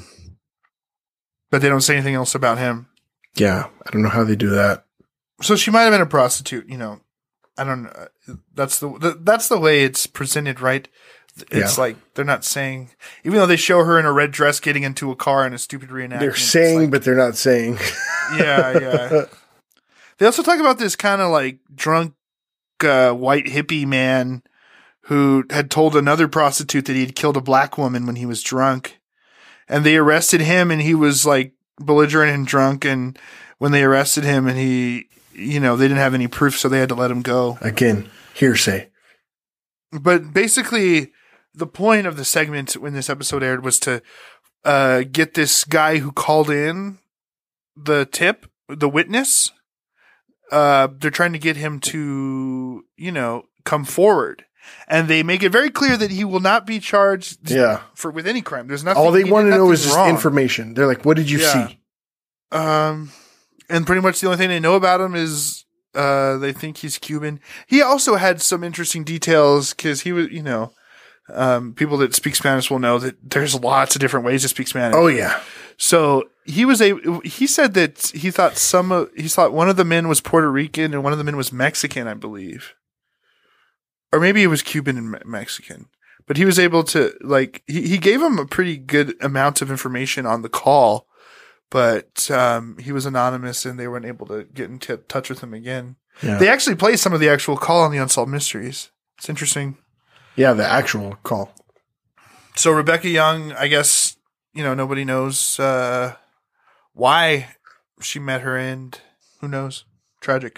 But they don't say anything else about him. Yeah. I don't know how they do that. So she might have been a prostitute, you know. I don't know. That's the, the that's the way it's presented, right? It's Yeah. like they're not saying, even though they show her in a red dress getting into a car in a stupid reenactment. They're it's saying, like- but they're not saying. yeah, yeah. They also talk about this kind of like drunk uh, white hippie man who had told another prostitute that he had killed a black woman when he was drunk. And they arrested him, and he was like belligerent and drunk. And when they arrested him, and he, you know, they didn't have any proof, so they had to let him go. Again, hearsay. But basically, the point of the segment when this episode aired was to uh, get this guy who called in the tip, the witness. Uh, they're trying to get him to, you know, come forward, and they make it very clear that he will not be charged Yeah. for with any crime. There's nothing. All they he did want to know nothing is just wrong. information. They're like, what did you Yeah. see? Um, and pretty much the only thing they know about him is uh, they think he's Cuban. He also had some interesting details because he was, you know, um, people that speak Spanish will know that there's lots of different ways to speak Spanish. Oh, yeah. So he was a. He said that he thought some. Of, he thought one of the men was Puerto Rican and one of the men was Mexican, I believe, or maybe it was Cuban and Me- Mexican. But he was able to like. He he gave him a pretty good amount of information on the call, but um, he was anonymous and they weren't able to get in t- touch with him again. Yeah. They actually play some of the actual call on the Unsolved Mysteries. It's interesting. Yeah, the actual call. So Rebecca Young, I guess, you know, nobody knows uh, why she met her end. Who knows? Tragic.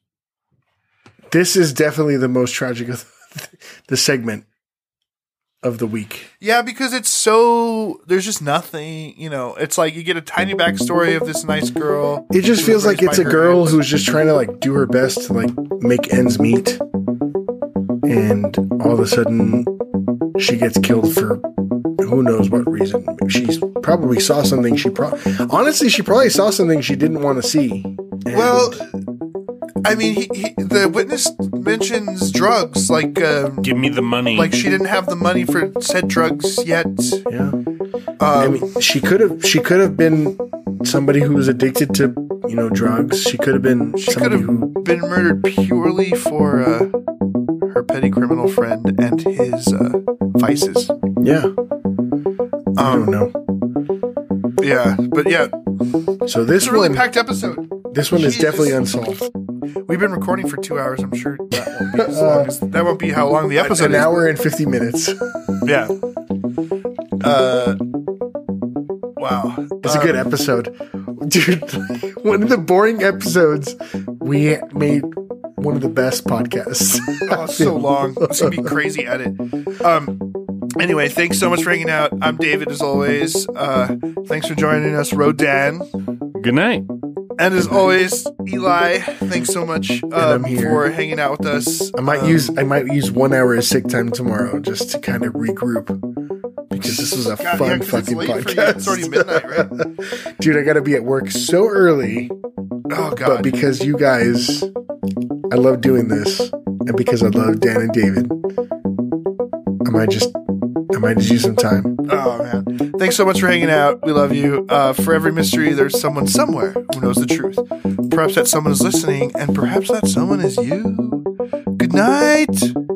This is definitely the most tragic of the segment of the week. Yeah, because it's so, there's just nothing, you know, it's like you get a tiny backstory of this nice girl. It just who feels was like raised it's by a her girl aunt. who's just trying to like do her best to like make ends meet. And all of a sudden she gets killed for who knows what reason. She probably saw something she pro- honestly, she probably saw something she didn't want to see. And Well, I mean, he, he, the witness mentions drugs, like, um, Give me the money. like she didn't have the money for said drugs yet. yeah. Um, I mean, she could have she could have been somebody who was addicted to, you know, drugs. She could have been she could somebody have who been murdered purely for uh, her petty criminal friend and his uh, vices. yeah. I Um, don't know. Yeah, but yeah, So this it's a really one packed episode. this one is Jesus. definitely unsolved. We've been recording for two hours. I'm sure that won't be as long as, that won't be how long the episode An is. hour and fifty minutes. Yeah. Uh. Wow. It's a good episode. Dude, one of the boring episodes, we made one of the best podcasts. Oh, it's so long. It's gonna be crazy edit. Um. Anyway, thanks so much for hanging out. I'm David, as always. Uh, thanks for joining us, Rodan. Good night. And as always, Eli, thanks so much I'm um, here. for hanging out with us. I might Um, use I might use one hour of sick time tomorrow just to kind of regroup because this was a God, fun yeah, 'cause it's fucking late for you. podcast. It's already midnight, right? Dude, I got to be at work so early, Oh but God. because you guys, I love doing this, and because I love Dan and David, I might just I might just use some time. Oh man. Thanks so much for hanging out. We love you. Uh, for every mystery, there's someone somewhere who knows the truth. Perhaps that someone is listening, and perhaps that someone is you. Good night.